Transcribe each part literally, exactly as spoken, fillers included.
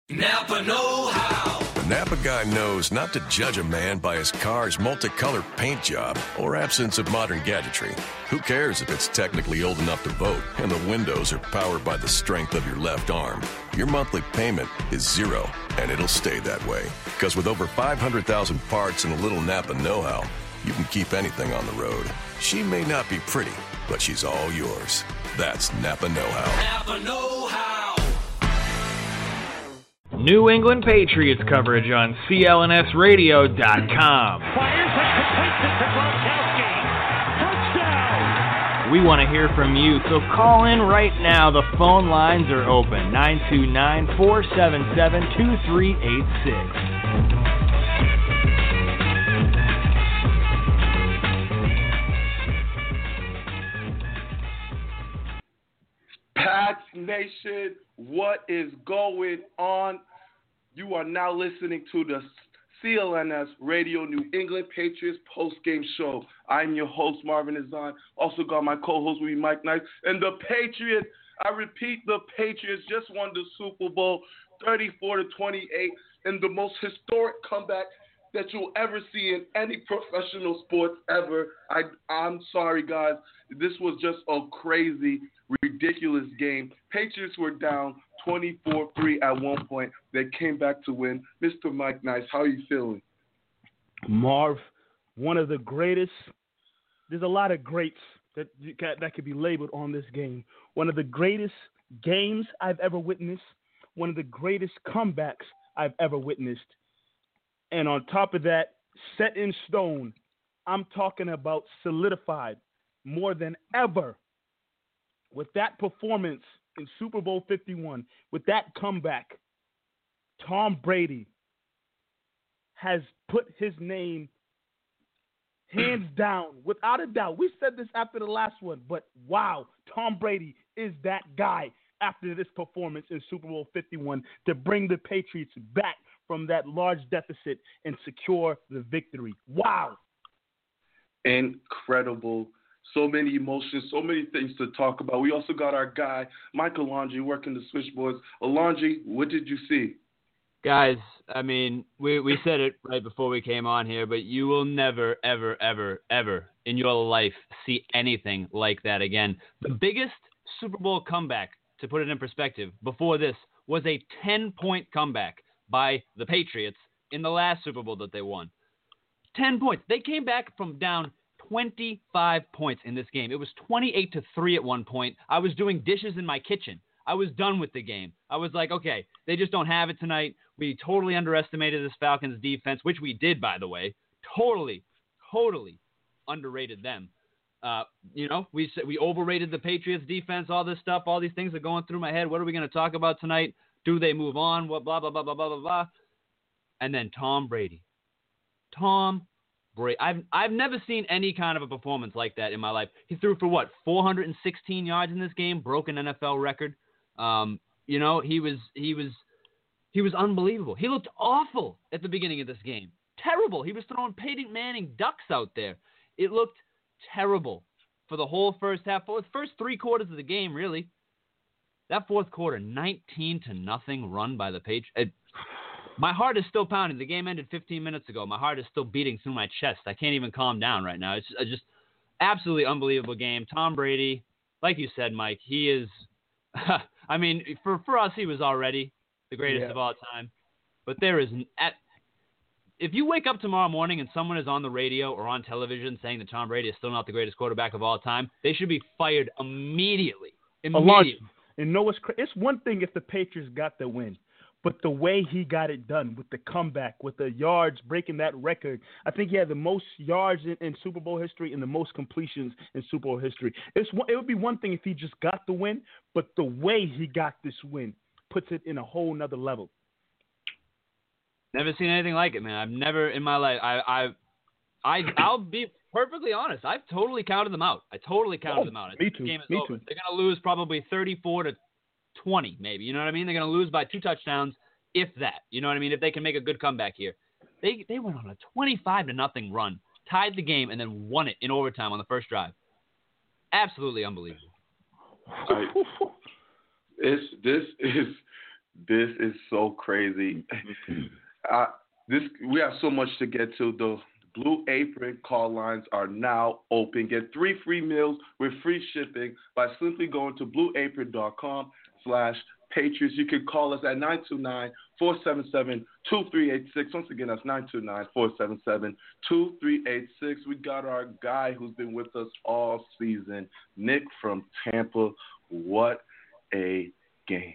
Napa know-how. The Napa guy knows not to judge a man by his car's multicolored paint job or absence of modern gadgetry. Who cares if it's technically old enough to vote and the windows are powered by the strength of your left arm? Your monthly payment is zero, and it'll stay that way. Because with over five hundred thousand parts and a little Napa know-how, you can keep anything on the road. She may not be pretty, but she's all yours. That's Napa know-how. Napa know-how. New England Patriots coverage on C L N S radio dot com. Fires and completes it to Gronkowski. Touchdown! We want to hear from you, so call in right now. The phone lines are open. nine two nine, four seven seven, two three eight six. Pats Nation, what is going on? You are now listening to the C L N S Radio New England Patriots post-game show. I'm your host, Marvin Azan. Also got my co-host with me, Mike Knight. And the Patriots, I repeat, the Patriots just won the Super Bowl thirty-four to twenty-eight in the most historic comeback that you'll ever see in any professional sports ever. I, I'm sorry, guys. This was just a crazy, ridiculous game. Patriots were down twenty-four three at one point. They came back to win. Mister Mike Nice, how are you feeling? Marv, one of the greatest. There's a lot of greats that you can, that could be labeled on this game. One of the greatest games I've ever witnessed. One of the greatest comebacks I've ever witnessed. And on top of that, set in stone, I'm talking about solidified more than ever. With that performance in Super Bowl fifty-one, with that comeback, Tom Brady has put his name hands down, without a doubt. We said this after the last one, but wow, Tom Brady is that guy after this performance in Super Bowl fifty-one to bring the Patriots back from that large deficit and secure the victory. Wow. Incredible. So many emotions, so many things to talk about. We also got our guy, Michael Alondri, working the switchboards. Alondri, what did you see? Guys, I mean, we, we said it right before we came on here, but you will never, ever, ever, ever in your life see anything like that again. The biggest Super Bowl comeback, to put it in perspective, before this was a ten-point comeback by the Patriots in the last Super Bowl that they won. ten points. They came back from down twenty-five points in this game. It was twenty-eight to three at one point. I was doing dishes in my kitchen. I was done with the game. I was like, okay, they just don't have it tonight. We totally underestimated this Falcons defense, which we did, by the way. Totally, totally underrated them. Uh, you know, we we overrated the Patriots defense, all this stuff, all these things are going through my head. What are we going to talk about tonight? Do they move on? What, blah, blah, blah, blah, blah, blah, blah. And then Tom Brady. Tom Brady. I've, I've never seen any kind of a performance like that in my life. He threw for, what, four hundred sixteen yards in this game, broke an N F L record. Um, you know, he was he was he was unbelievable. He looked awful at the beginning of this game. Terrible. He was throwing Peyton Manning ducks out there. It looked terrible for the whole first half. For the first three quarters of the game, really. That fourth quarter, nineteen to nothing run by the Patriots. My heart is still pounding. The game ended fifteen minutes ago. My heart is still beating through my chest. I can't even calm down right now. It's just, just absolutely unbelievable game. Tom Brady, like you said, Mike, he is – I mean, for, for us, he was already the greatest yeah. of all time. But there is at, – if you wake up tomorrow morning and someone is on the radio or on television saying that Tom Brady is still not the greatest quarterback of all time, they should be fired immediately. Immediately. And know what's crazy? It's one thing if the Patriots got the win, but the way he got it done with the comeback, with the yards, breaking that record, I think he had the most yards in, in Super Bowl history and the most completions in Super Bowl history. It's it would be one thing if he just got the win, but the way he got this win puts it in a whole nother level. Never seen anything like it, man. I've never in my life. I I I I'll be perfectly honest. I've totally counted them out. I totally counted oh, them out. I me think too. The game is me over. too. They're gonna lose probably thirty-four to twenty, maybe. You know what I mean? They're gonna lose by two touchdowns, if that. You know what I mean? If they can make a good comeback here, they they went on a twenty-five to nothing run, tied the game, and then won it in overtime on the first drive. Absolutely unbelievable. I, it's, this is This is so crazy. uh, this we have so much to get to. The Blue Apron call lines are now open. Get three free meals with free shipping by simply going to blueapron.com slash Patriots. You can call us at nine two nine, four seven seven, two three eight six. Once again, that's nine two nine, four seven seven, two three eight six. We got our guy who's been with us all season, Nick from Tampa. What a game.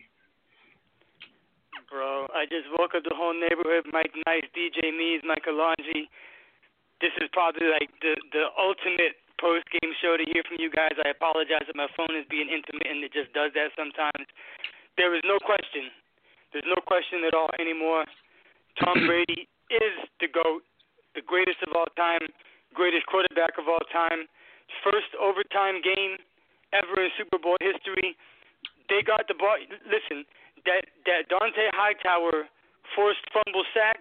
Bro, I just woke up the whole neighborhood. Mike Nice, D J Mees, Michael Longi. This is probably like the, the ultimate post-game show to hear from you guys. I apologize that my phone is being intermittent. It just does that sometimes. There is no question. There's no question at all anymore. Tom Brady is the GOAT, the greatest of all time, greatest quarterback of all time. First overtime game ever in Super Bowl history. They got the ball. Listen, that, that Dante Hightower forced fumble sack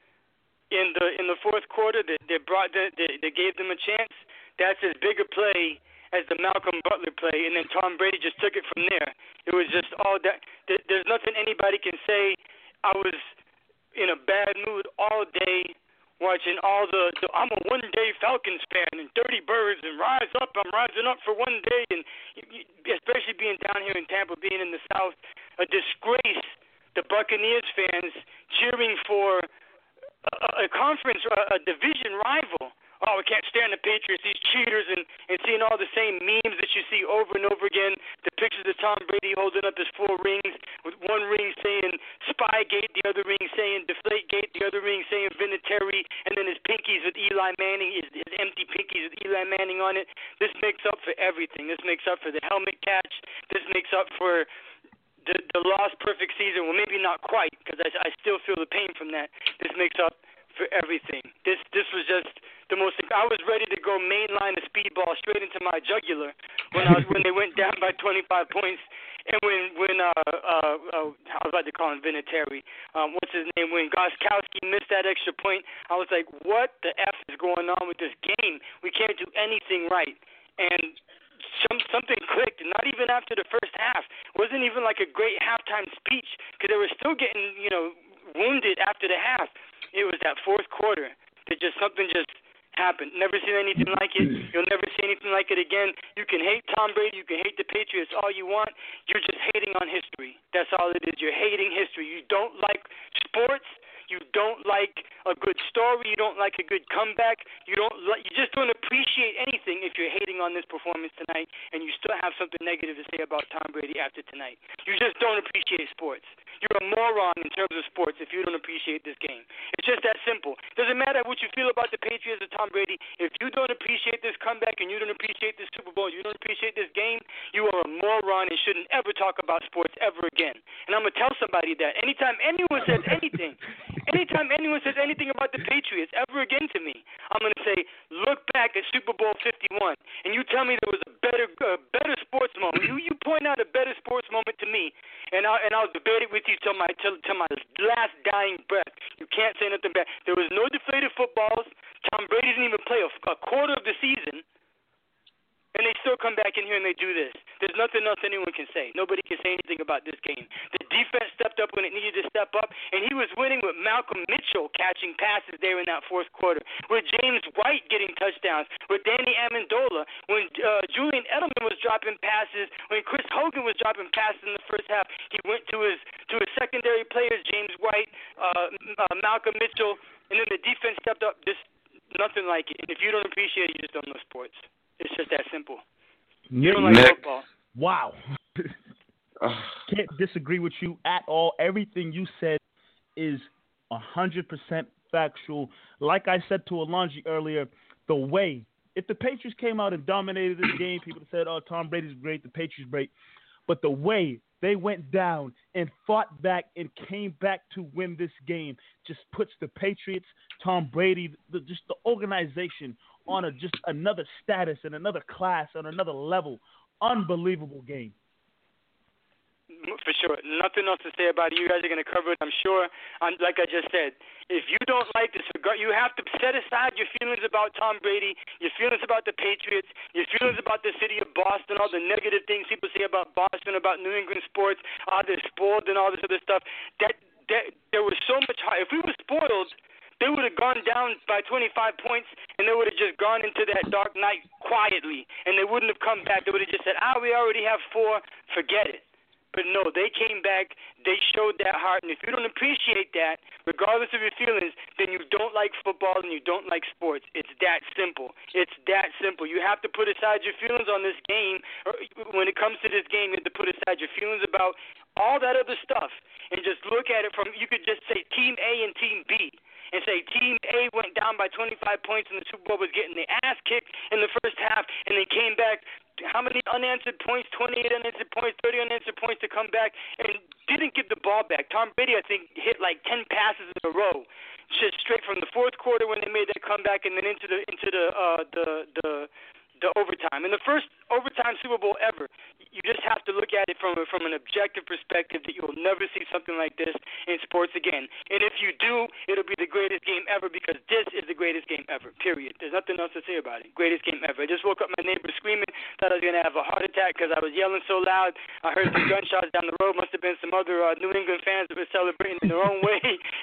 in the in the fourth quarter that they brought the, they, they gave them a chance. That's as big a play as the Malcolm Butler play, and then Tom Brady just took it from there. It was just all that. There's nothing anybody can say. I was in a bad mood all day watching all the, the I'm a one-day Falcons fan and Dirty Birds and Rise Up, I'm rising up for one day, and especially being down here in Tampa, being in the South, a disgrace. The Buccaneers fans cheering for a, a conference, a, a division rival. Oh, we can't stand the Patriots, these cheaters, and, and seeing all the same memes that you see over and over again, the pictures of Tom Brady holding up his four rings, with one ring saying Spygate, the other ring saying Deflategate, the other ring saying Vinatieri, and then his pinkies with Eli Manning, his, his empty pinkies with Eli Manning on it. This makes up for everything. This makes up for the helmet catch. This makes up for the, the lost perfect season. Well, maybe not quite, because I, I still feel the pain from that. This makes up for everything. This this was just the most. I was ready to go mainline a speedball straight into my jugular when I was when they went down by twenty-five points, and when when uh uh, uh I was about to call him Vinatieri. Um, what's his name? When Gostkowski missed that extra point, I was like, what the f is going on with this game? We can't do anything right, and some something clicked. Not even after the first half. It wasn't even like a great halftime speech because they were still getting you know wounded after the half. It was that fourth quarter that just something just happened. Never seen anything like it. You'll never see anything like it again. You can hate Tom Brady. You can hate the Patriots all you want. You're just hating on history. That's all it is. You're hating history. You don't like sports. You don't like a good story. You don't like a good comeback. You don't. Like, you just don't appreciate anything if you're hating on this performance tonight, and you still have something negative to say about Tom Brady after tonight. You just don't appreciate sports. You're a moron in terms of sports if you don't appreciate this game. It's just that simple. Doesn't matter what you feel about the Patriots or Tom Brady. If you don't appreciate this comeback and you don't appreciate this Super Bowl, you don't appreciate this game, you are a moron and shouldn't ever talk about sports ever again. And I'm going to tell somebody that. Anytime anyone says anything, anytime anyone says anything about the Patriots ever again to me, I'm going to say, look back at Super Bowl fifty-one, and you tell me there was a better uh, better sports moment. You you point out a better sports moment to me, and I'll, and I'll debate it with you till my till, till my last dying breath. You can't say nothing bad. There was no deflated footballs. Tom Brady didn't even play a, a quarter of the season, and they still come back in here and they do this. There's nothing else anyone can say. Nobody can say anything about this game. The defense stepped up when it needed to step up, and he was winning with Malcolm Mitchell catching passes there in that fourth quarter, with James White getting touchdowns, with Danny Amendola, when uh, Julian Edelman was dropping passes, when Chris Hogan was dropping passes in the first half. He went to his to his secondary players, James White, uh, uh, Malcolm Mitchell, and then the defense stepped up. Just nothing like it. And if you don't appreciate it, you just don't know sports. It's just that simple. You don't like Nick. football. Wow. Can't disagree with you at all. Everything you said is one hundred percent factual. Like I said to Alonji earlier, the way, if the Patriots came out and dominated this game, people said, oh, Tom Brady's great, the Patriots great. But the way they went down and fought back and came back to win this game just puts the Patriots, Tom Brady, the, just the organization on a just another status and another class on another level. Unbelievable game. for sure. Nothing else to say about it. You guys are going to cover it, I'm sure. Um, like I just said, if you don't like this, you have to set aside your feelings about Tom Brady, your feelings about the Patriots, your feelings about the city of Boston, all the negative things people say about Boston, about New England sports, how they're spoiled and all this other stuff. That, that there was so much high. If we were spoiled, they would have gone down by twenty-five points, and they would have just gone into that dark night quietly, and they wouldn't have come back. They would have just said, ah, we already have four, forget it. But no, they came back, they showed that heart, and if you don't appreciate that, regardless of your feelings, then you don't like football and you don't like sports. It's that simple. It's that simple. You have to put aside your feelings on this game. Or when it comes to this game, you have to put aside your feelings about all that other stuff and just look at it from, you could just say Team A and Team B. And say Team A went down by twenty-five points in the Super Bowl, was getting their ass kicked in the first half, and they came back. How many unanswered points? twenty-eight unanswered points, thirty unanswered points to come back, and didn't give the ball back. Tom Brady, I think, hit like ten passes in a row, just straight from the fourth quarter when they made that comeback, and then into the into the uh, the the the overtime. In the first overtime Super Bowl ever, you just have to look at it from a, from an objective perspective that you will never see something like this in sports again. And if you do, it'll be the greatest game ever because this is the greatest game ever, period. There's nothing else to say about it. Greatest game ever. I just woke up my neighbor screaming, thought I was going to have a heart attack because I was yelling so loud. I heard some gunshots down the road. Must have been some other uh, New England fans that were celebrating in their own way.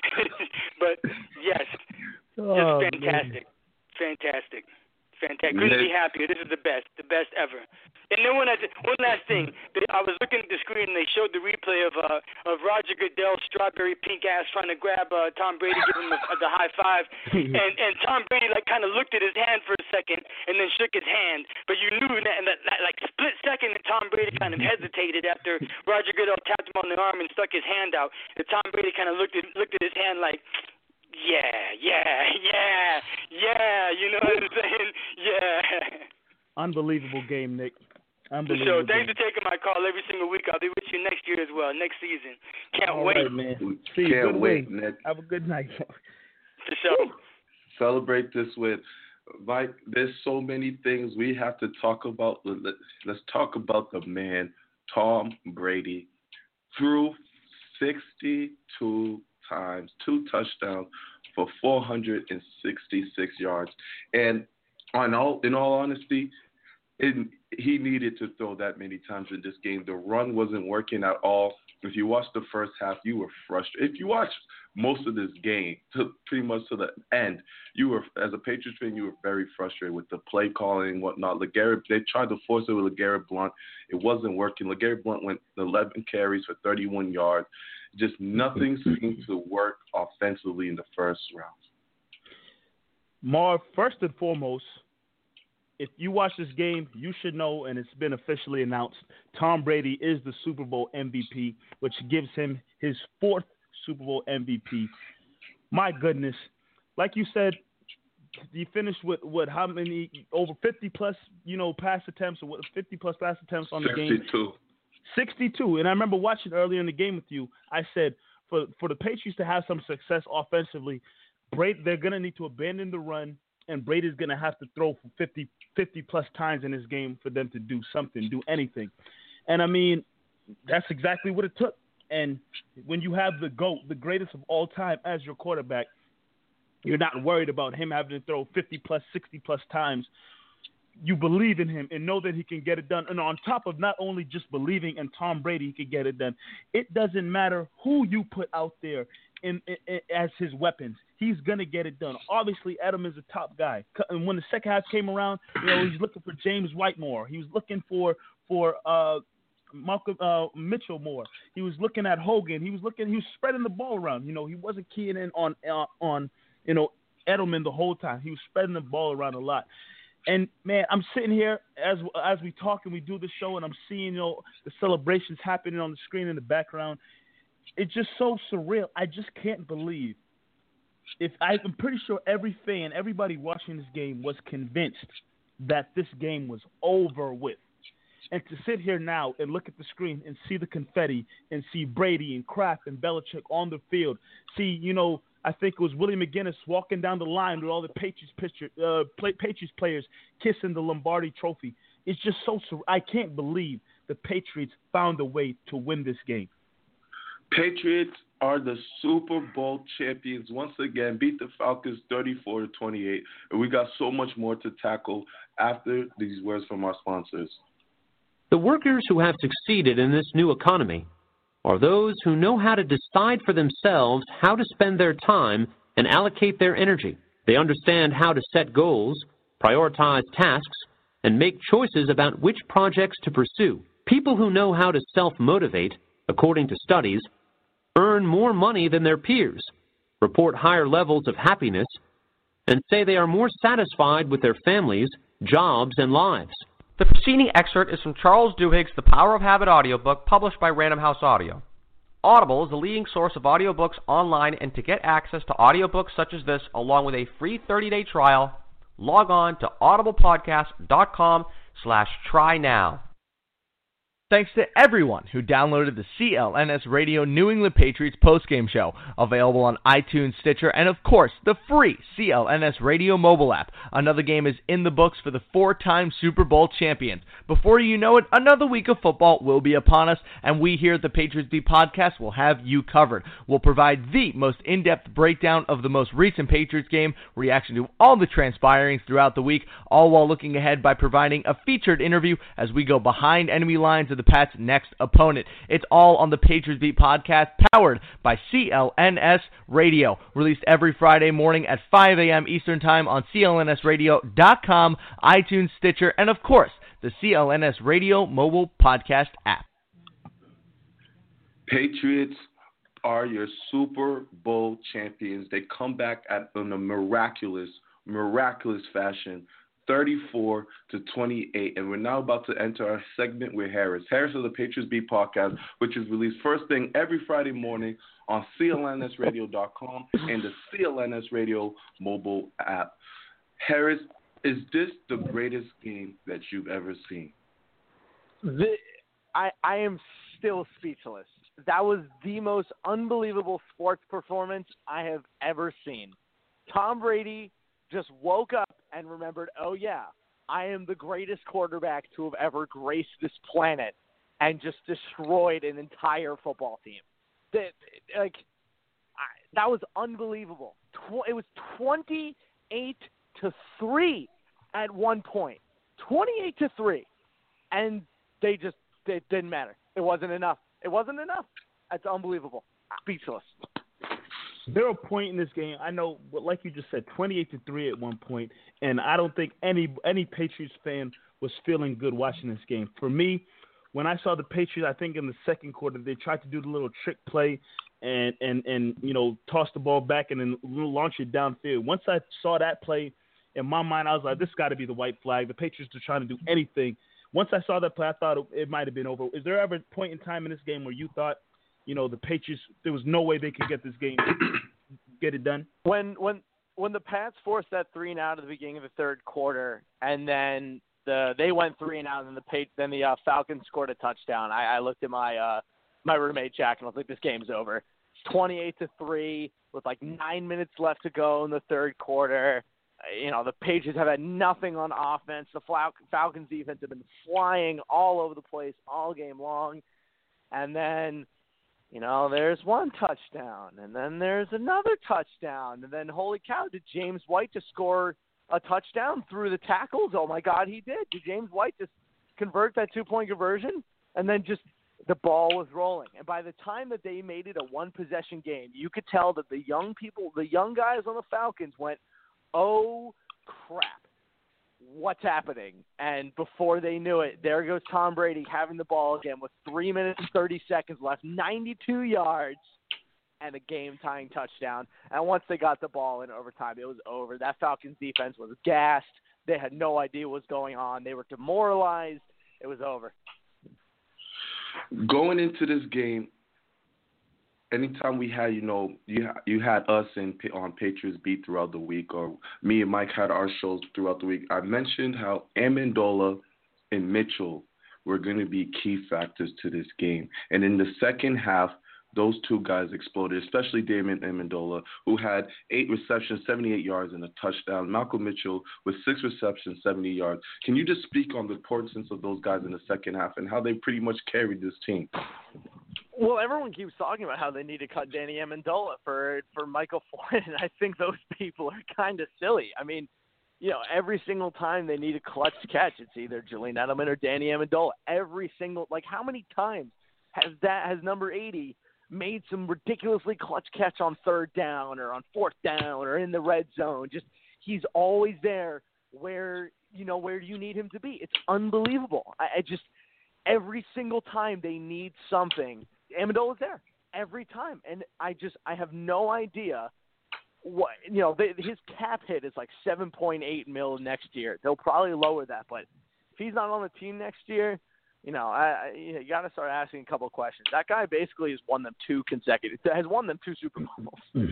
But, yes, Oh, just fantastic. man. Fantastic. Fantastic. Couldn't be happier. This is the best. The best ever. And then when I did, one last thing, I was looking at the screen and they showed the replay of uh, of Roger Goodell's strawberry pink ass trying to grab uh, Tom Brady, give him the, the high five, and and Tom Brady like kind of looked at his hand for a second and then shook his hand, but you knew that in that, that like split second that Tom Brady kind of hesitated after Roger Goodell tapped him on the arm and stuck his hand out. That Tom Brady kind of looked at looked at his hand like, yeah, yeah, yeah, yeah, you know what I'm saying? Yeah. Unbelievable game, Nick. So Unbelievable. thanks game. for taking my call every single week. I'll be with you next year as well, next season. Can't All wait. right, man. See you. Can't Good wait, way. Nick. Have a good night. For sure. Celebrate this with Mike. There's so many things we have to talk about. Let's talk about the man, Tom Brady. Threw sixty-two times, two touchdowns for four hundred sixty-six yards. And on all, in all honesty, it, he needed to throw that many times in this game. The run wasn't working at all. If you watched the first half, you were frustrated. If you watched most of this game, to pretty much to the end, you were, as a Patriots fan, you were very frustrated with the play calling and whatnot. LeGarrette, they tried to force it with LeGarrette Blount. It wasn't working. LeGarrette Blount went eleven carries for thirty-one yards. Just nothing seemed to work offensively in the first round. Marv, first and foremost, if you watch this game, you should know, and it's been officially announced, Tom Brady is the Super Bowl M V P, which gives him his fourth Super Bowl M V P. My goodness. Like you said, he finished with, what, how many, over fifty plus, you know, pass attempts, or what, fifty plus pass attempts on the game? sixty-two. sixty-two. And I remember watching earlier in the game with you, I said, for, for the Patriots to have some success offensively, Brady, they're going to need to abandon the run, and Brady's going to have to throw for fifty, fifty plus times in this game for them to do something, do anything. And, I mean, that's exactly what it took. And when you have the GOAT, the greatest of all time, as your quarterback, you're not worried about him having to throw fifty plus, sixty plus times. You believe in him and know that he can get it done. And on top of not only just believing in Tom Brady, he can get it done. It doesn't matter who you put out there in, in, in as his weapons. He's going to get it done. Obviously, Adam is a top guy. And when the second half came around, you know, he's looking for James Whitemore. He was looking for for uh, Malcolm uh, Mitchell more. He was looking at Hogan. He was looking. He was spreading the ball around. You know, he wasn't keying in on uh, on you know Edelman the whole time. He was spreading the ball around a lot. And, man, I'm sitting here as as we talk and we do the show, and I'm seeing, you know, the celebrations happening on the screen in the background. It's just so surreal. I just can't believe. If I, I'm pretty sure every fan, everybody watching this game was convinced that this game was over with. And to sit here now and look at the screen and see the confetti and see Brady and Kraft and Belichick on the field, see, you know, I think it was Willie McGinnis walking down the line with all the Patriots picture, uh, play, Patriots players kissing the Lombardi Trophy. It's just so sur- I can't believe the Patriots found a way to win this game. Patriots are the Super Bowl champions once again, beat the Falcons thirty-four to twenty-eight, and we got so much more to tackle after these words from our sponsors. The workers who have succeeded in this new economy are those who know how to decide for themselves how to spend their time and allocate their energy. They understand how to set goals, prioritize tasks, and make choices about which projects to pursue. People who know how to self-motivate, according to studies, earn more money than their peers, report higher levels of happiness, and say they are more satisfied with their families, jobs, and lives. The preceding excerpt is from Charles Duhigg's The Power of Habit audiobook, published by Random House Audio. Audible is the leading source of audiobooks online, and to get access to audiobooks such as this, along with a free thirty-day trial, log on to audiblepodcast.com slash try now. Thanks to everyone who downloaded the C L N S Radio New England Patriots postgame show, available on iTunes, Stitcher, and of course, the free C L N S Radio mobile app. Another game is in the books for the four-time Super Bowl champions. Before you know it, another week of football will be upon us, and we here at the Patriots Beat Podcast will have you covered. We'll provide the most in-depth breakdown of the most recent Patriots game, reaction to all the transpirings throughout the week, all while looking ahead by providing a featured interview as we go behind enemy lines of the Pats' next opponent. It's all on the Patriots Beat Podcast, powered by C L N S Radio, released every Friday morning at five a.m. Eastern Time on C L N S radio dot com, iTunes, Stitcher, and of course, the C L N S Radio mobile podcast app. Patriots are your Super Bowl champions. They come back at, in a miraculous, miraculous fashion, thirty-four to twenty-eight, and we're now about to enter our segment with Harris. Harris of the Patriots Beat Podcast, which is released first thing every Friday morning on C L N S radio dot com and the C L N S Radio mobile app. Harris, is this the greatest game that you've ever seen? The, I, I am still speechless. That was the most unbelievable sports performance I have ever seen. Tom Brady just woke up and remembered, oh, yeah, I am the greatest quarterback to have ever graced this planet, and just destroyed an entire football team. That, like, I, that was unbelievable. Tw- it was twenty-eight to three at one point. twenty-eight to three. And they just, it didn't matter. It wasn't enough. It wasn't enough. That's unbelievable. Speechless. There a point in this game, I know, like you just said, twenty-eight to three at one point, and I don't think any any Patriots fan was feeling good watching this game. For me, when I saw the Patriots, I think in the second quarter, they tried to do the little trick play and, and, and you know, toss the ball back and then launch it downfield. Once I saw that play, in my mind, I was like, this got to be the white flag. The Patriots are trying to do anything. Once I saw that play, I thought it, it might have been over. Is there ever a point in time in this game where you thought, you know, the Patriots, there was no way they could get this game, get it done? When when when the Pats forced that three and out at the beginning of the third quarter, and then the they went three and out, and then the then the uh, Falcons scored a touchdown. I, I looked at my uh, my roommate Jack, and I was like, this game's over. It's twenty-eight to three with like nine minutes left to go in the third quarter. You know, the Patriots have had nothing on offense. The Fal- Falcons defense have been flying all over the place all game long, and then, you know, there's one touchdown, and then there's another touchdown, and then, holy cow, did James White just score a touchdown through the tackles? Oh, my God, he did. Did James White just convert that two-point conversion? And then just the ball was rolling. And by the time that they made it a one-possession game, you could tell that the young people, the young guys on the Falcons went, oh, crap. What's happening? And before they knew it, there goes Tom Brady having the ball again with three minutes and thirty seconds left, ninety-two yards, and a game-tying touchdown. And once they got the ball in overtime, it was over. That Falcons defense was gassed. They had no idea what was going on. They were demoralized. It was over. Going into this game, anytime we had, you know, you you had us in on Patriots Beat throughout the week, or me and Mike had our shows throughout the week, I mentioned how Amendola and Mitchell were going to be key factors to this game. And in the second half, those two guys exploded, especially Damon Amendola, who had eight receptions, seventy-eight yards, and a touchdown. Malcolm Mitchell with six receptions, seventy yards. Can you just speak on the importance of those guys in the second half and how they pretty much carried this team? Well, everyone keeps talking about how they need to cut Danny Amendola for for Michael Floyd, and I think those people are kind of silly. I mean, you know, every single time they need a clutch catch, it's either Julian Edelman or Danny Amendola. Every single, like, how many times has that has number eighty made some ridiculously clutch catch on third down or on fourth down or in the red zone? Just he's always there where you know where you need him to be. It's unbelievable. I, I just every single time they need something, Amendola's there every time, and I just I have no idea what you know. They, his cap hit is like seven point eight mil next year. They'll probably lower that, but if he's not on the team next year, you know, I, I you, you got to start asking a couple of questions. That guy basically has won them two consecutive, has won them two Super Bowls.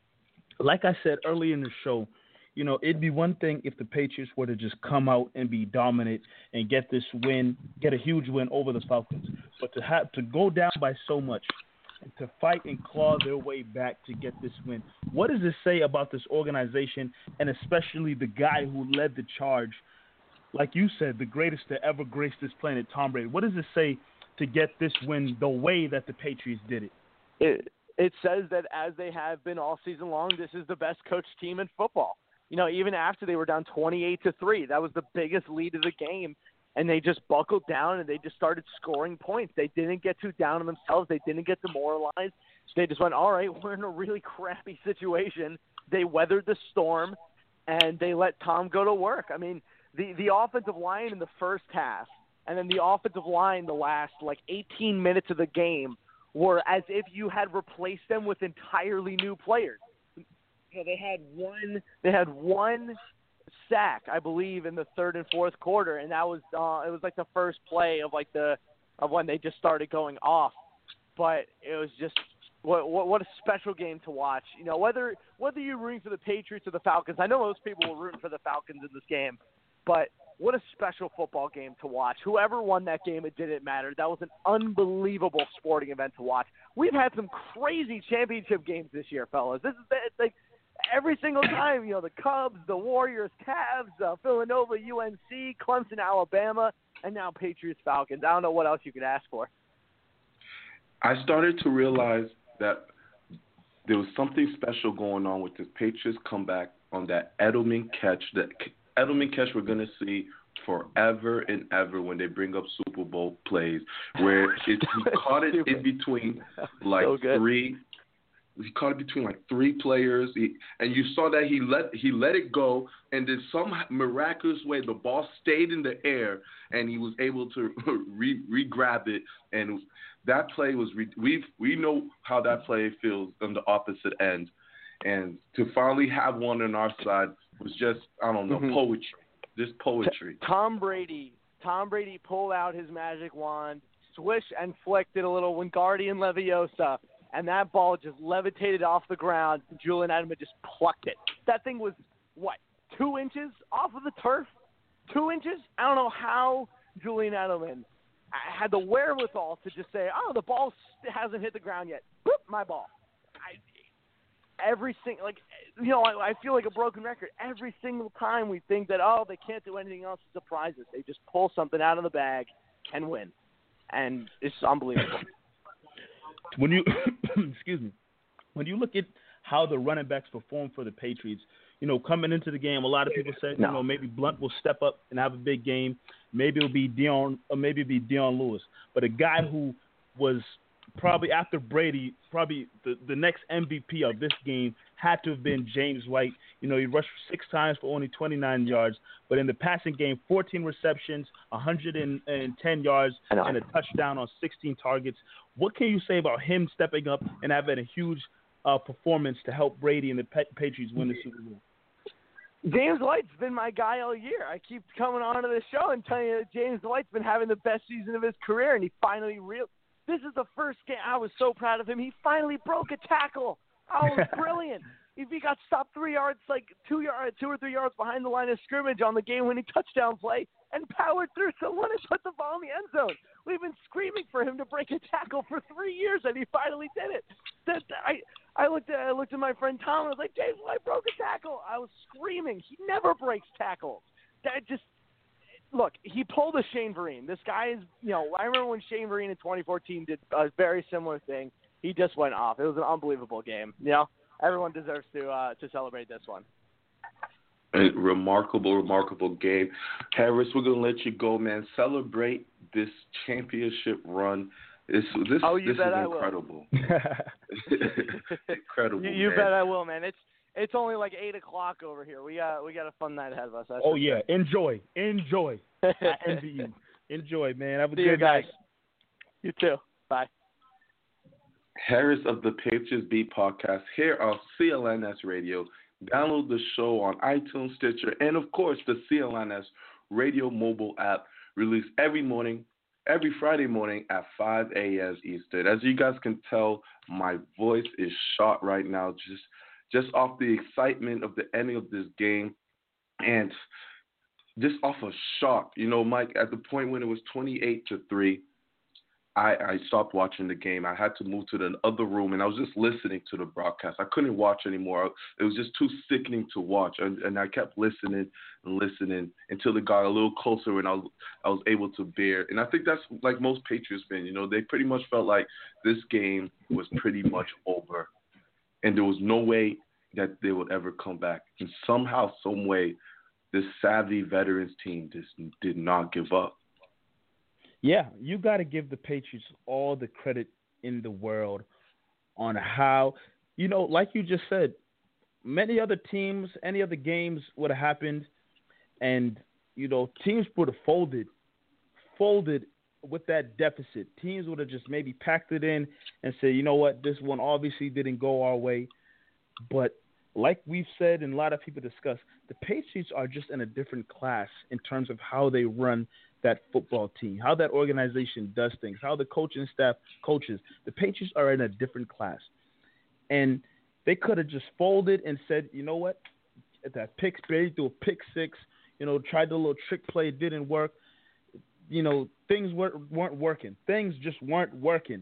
Like I said earlier in the show, you know, it'd be one thing if the Patriots were to just come out and be dominant and get this win, get a huge win over the Falcons. But to have to go down by so much and to fight and claw their way back to get this win, what does it say about this organization and especially the guy who led the charge? Like you said, the greatest to ever grace this planet, Tom Brady. What does it say to get this win the way that the Patriots did it? It it says that as they have been all season long, this is the best coached team in football. You know, even after they were down twenty-eight to three, that was the biggest lead of the game, and they just buckled down and they just started scoring points. They didn't get too down on themselves. They didn't get demoralized. They just went, all right, we're in a really crappy situation. They weathered the storm, and they let Tom go to work. I mean, the, the offensive line in the first half and then the offensive line the last, like, eighteen minutes of the game were as if you had replaced them with entirely new players. You know, they had one. They had one sack, I believe, in the third and fourth quarter, and that was uh, it was like the first play of like the of when they just started going off. But it was just what what, what a special game to watch. You know, whether whether you're rooting for the Patriots or the Falcons, I know most people were rooting for the Falcons in this game, but what a special football game to watch. Whoever won that game, it didn't matter. That was an unbelievable sporting event to watch. We've had some crazy championship games this year, fellas. This is it's like. Every single time, you know, the Cubs, the Warriors, Cavs, uh, Villanova, U N C, Clemson, Alabama, and now Patriots, Falcons. I don't know what else you could ask for. I started to realize that there was something special going on with the Patriots comeback on that Edelman catch, that Edelman catch we're going to see forever and ever when they bring up Super Bowl plays, where it, he caught it in between like so three He caught it between like three players, he, and you saw that he let he let it go, and then some miraculous way the ball stayed in the air, and he was able to re re grab it. And that play was re, we we know how that play feels on the opposite end, and to finally have one on our side was just I don't know mm-hmm. poetry, just poetry. T- Tom Brady, Tom Brady pulled out his magic wand, swish and flicked it a little Wingardium Leviosa. And that ball just levitated off the ground. Julian Edelman just plucked it. That thing was, what, two inches off of the turf? Two inches? I don't know how Julian Edelman had the wherewithal to just say, oh, the ball hasn't hit the ground yet. Boop, my ball. I, every single, like, you know, I, I feel like a broken record. Every single time we think that, oh, they can't do anything else to surprise us. They just pull something out of the bag and win. And it's unbelievable. When you excuse me, when you look at how the running backs perform for the Patriots, you know, coming into the game, a lot of people said, no. you know, maybe Blunt will step up and have a big game. Maybe it'll be Dion, or maybe it'll be Dion Lewis. But a guy who was probably after Brady, probably the, the next M V P of this game had to have been James White. You know, he rushed six times for only twenty-nine yards. But in the passing game, fourteen receptions, one hundred ten yards, and a touchdown on sixteen targets. What can you say about him stepping up and having a huge uh, performance to help Brady and the Patriots win the Super Bowl? James White's been my guy all year. I keep coming on to this show and telling you that James White's been having the best season of his career, and he finally real. This is the first game. I was so proud of him. He finally broke a tackle. Oh, it was brilliant. if he got stopped three yards, like two yard, two or three yards behind the line of scrimmage on the game-winning touchdown play, and powered through someone and put the ball in the end zone. We've been screaming for him to break a tackle for three years, and he finally did it. That I, I looked at, I looked at my friend Tom, and I was like, James White broke a tackle. I was screaming. He never breaks tackles. That just, look, he pulled a Shane Vereen. This guy is, you know, I remember when Shane Vereen in twenty fourteen did a very similar thing. He just went off. It was an unbelievable game. You know, everyone deserves to uh, to celebrate this one. A remarkable, remarkable game. Harris, we're gonna let you go, man. Celebrate this championship run. This this, oh, you this bet is I incredible. Will. Incredible. You, you man. bet I will, man. It's it's only like eight o'clock over here. We got we got a fun night ahead of us. That's oh for yeah, sure. enjoy, enjoy. I envy you. Enjoy, man. Have a See good you guys. night. You too. Bye. Harris of the Patriots Beat podcast here on C L N S Radio. Download the show on iTunes, Stitcher, and of course the C L N S Radio mobile app, released every morning, every Friday morning at five a.m. Eastern. As you guys can tell, my voice is shot right now, just just off the excitement of the ending of this game, and just off of shock. You know, Mike, at the point when it was twenty-eight to three. I, I stopped watching the game. I had to move to the other room, and I was just listening to the broadcast. I couldn't watch anymore. It was just too sickening to watch, and, and I kept listening and listening until it got a little closer, and I was I was able to bear. And I think that's like most Patriots fans. You know, they pretty much felt like this game was pretty much over, and there was no way that they would ever come back. And somehow, some way, this savvy veterans team just did not give up. Yeah, you got to give the Patriots all the credit in the world on how, you know, like you just said, many other teams, any other games would have happened, and, you know, teams would have folded, folded with that deficit. Teams would have just maybe packed it in and said, you know what, this one obviously didn't go our way. But like we've said and a lot of people discuss, the Patriots are just in a different class in terms of how they run that football team, how that organization does things, how the coaching staff coaches. The Patriots are in a different class. And they could have just folded and said, you know what, that pick, Brady threw a pick six, you know, tried the little trick play, it didn't work. You know, things weren't, weren't working. Things just weren't working.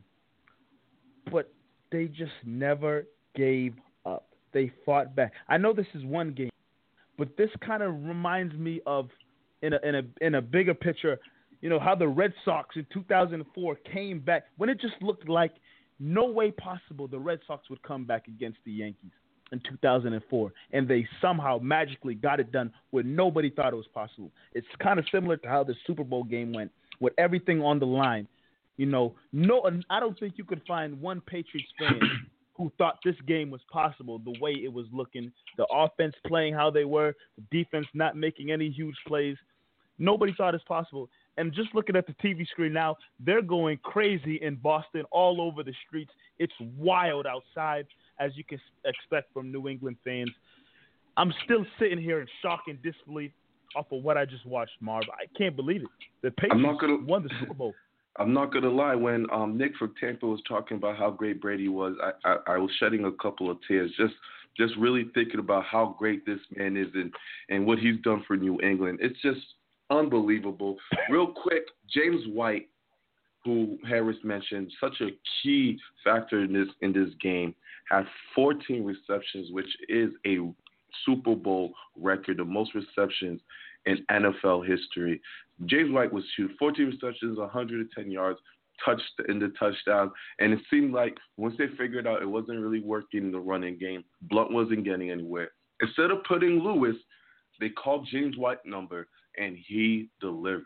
But they just never gave up. They fought back. I know this is one game, but this kind of reminds me of, in a in a in a bigger picture, you know, how the Red Sox in two thousand four came back when it just looked like no way possible the Red Sox would come back against the Yankees in two thousand four, and they somehow magically got it done when nobody thought it was possible. It's kind of similar to how the Super Bowl game went, with everything on the line. You know, no, I don't think you could find one Patriots fan who thought this game was possible the way it was looking, the offense playing how they were, the defense not making any huge plays. Nobody thought it's possible. And just looking at the T V screen now, they're going crazy in Boston, all over the streets. It's wild outside, as you can expect from New England fans. I'm still sitting here in shock and disbelief off of what I just watched, Marv. I can't believe it. The Patriots I'm not gonna, won the Super Bowl. I'm not going to lie. When um, Nick from Tampa was talking about how great Brady was, I, I, I was shedding a couple of tears, just just really thinking about how great this man is and, and what he's done for New England. It's just unbelievable. Real quick, James White, who Harris mentioned, such a key factor in this in this game, had fourteen receptions, which is a Super Bowl record, the most receptions in N F L history. James White was huge. fourteen receptions, one hundred ten yards, touched in the touchdown. And it seemed like once they figured out it wasn't really working in the running game, Blunt wasn't getting anywhere. Instead of putting Lewis, they called James White number, and he delivered.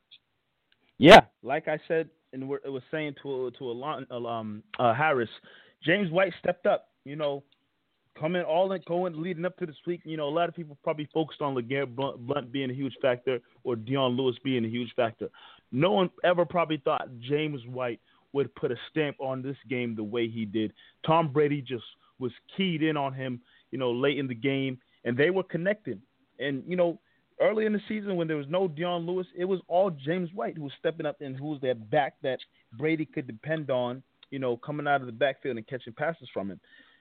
Yeah, like I said, and it was saying to to Alon, um, uh, Harris, James White stepped up. You know, coming all in, going leading up to this week. You know, a lot of people probably focused on LeGarrette Blunt, Blunt being a huge factor or Dion Lewis being a huge factor. No one ever probably thought James White would put a stamp on this game the way he did. Tom Brady just was keyed in on him, you know, late in the game, and they were connected. And, you know, early in the season when there was no Dion Lewis, it was all James White who was stepping up and who was that back that Brady could depend on, you know, coming out of the backfield and catching passes from him.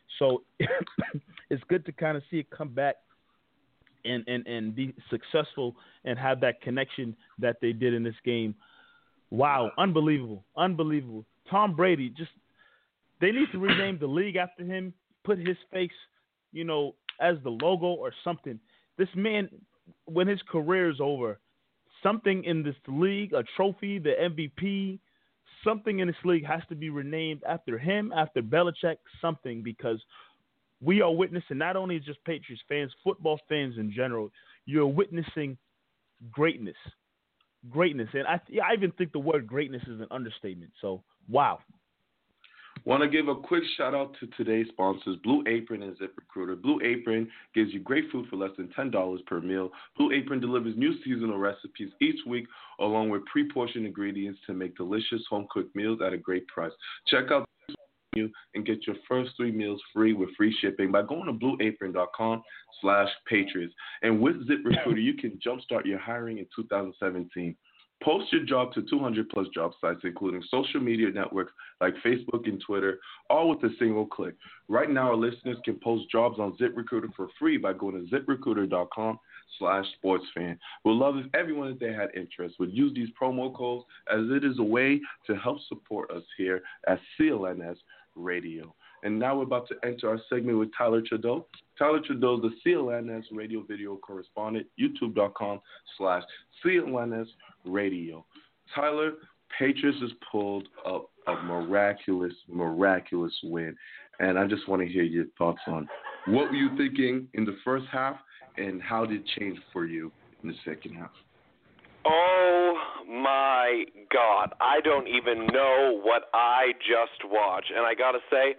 So it's good to kind of see it come back and, and, and be successful and have that connection that they did in this game. Wow, unbelievable, unbelievable. Tom Brady, just they need to rename the league after him, put his face, you know, as the logo or something. This man, when his career is over, something in this league, a trophy, the M V P, something in this league has to be renamed after him, after Belichick, something, because we are witnessing, not only just Patriots fans, football fans in general, you're witnessing greatness. Greatness. And I, I even think the word greatness is an understatement. So, wow. Want to give a quick shout out to today's sponsors, Blue Apron and ZipRecruiter. Blue Apron gives you great food for less than ten dollars per meal. Blue Apron delivers new seasonal recipes each week, along with pre-portioned ingredients to make delicious home-cooked meals at a great price. Check out the menu and get your first three meals free with free shipping by going to blueapron.com slash Patriots. And with ZipRecruiter, you can jumpstart your hiring in two thousand seventeen. Post your job to two hundred plus job sites, including social media networks like Facebook and Twitter, all with a single click. Right now, our listeners can post jobs on ZipRecruiter for free by going to ZipRecruiter.com slash sportsfan. We'd love if everyone, if they had interest, would use these promo codes, as it is a way to help support us here at C L N S Radio. And now we're about to enter our segment with Tyler Trudeau. Tyler Trudeau is the C L N S radio video correspondent, youtube.com slash CLNS radio. Tyler, Patriots has pulled up a miraculous, miraculous win. And I just want to hear your thoughts on what were you thinking in the first half and how did it change for you in the second half? Oh, my God. I don't even know what I just watched. And I got to say,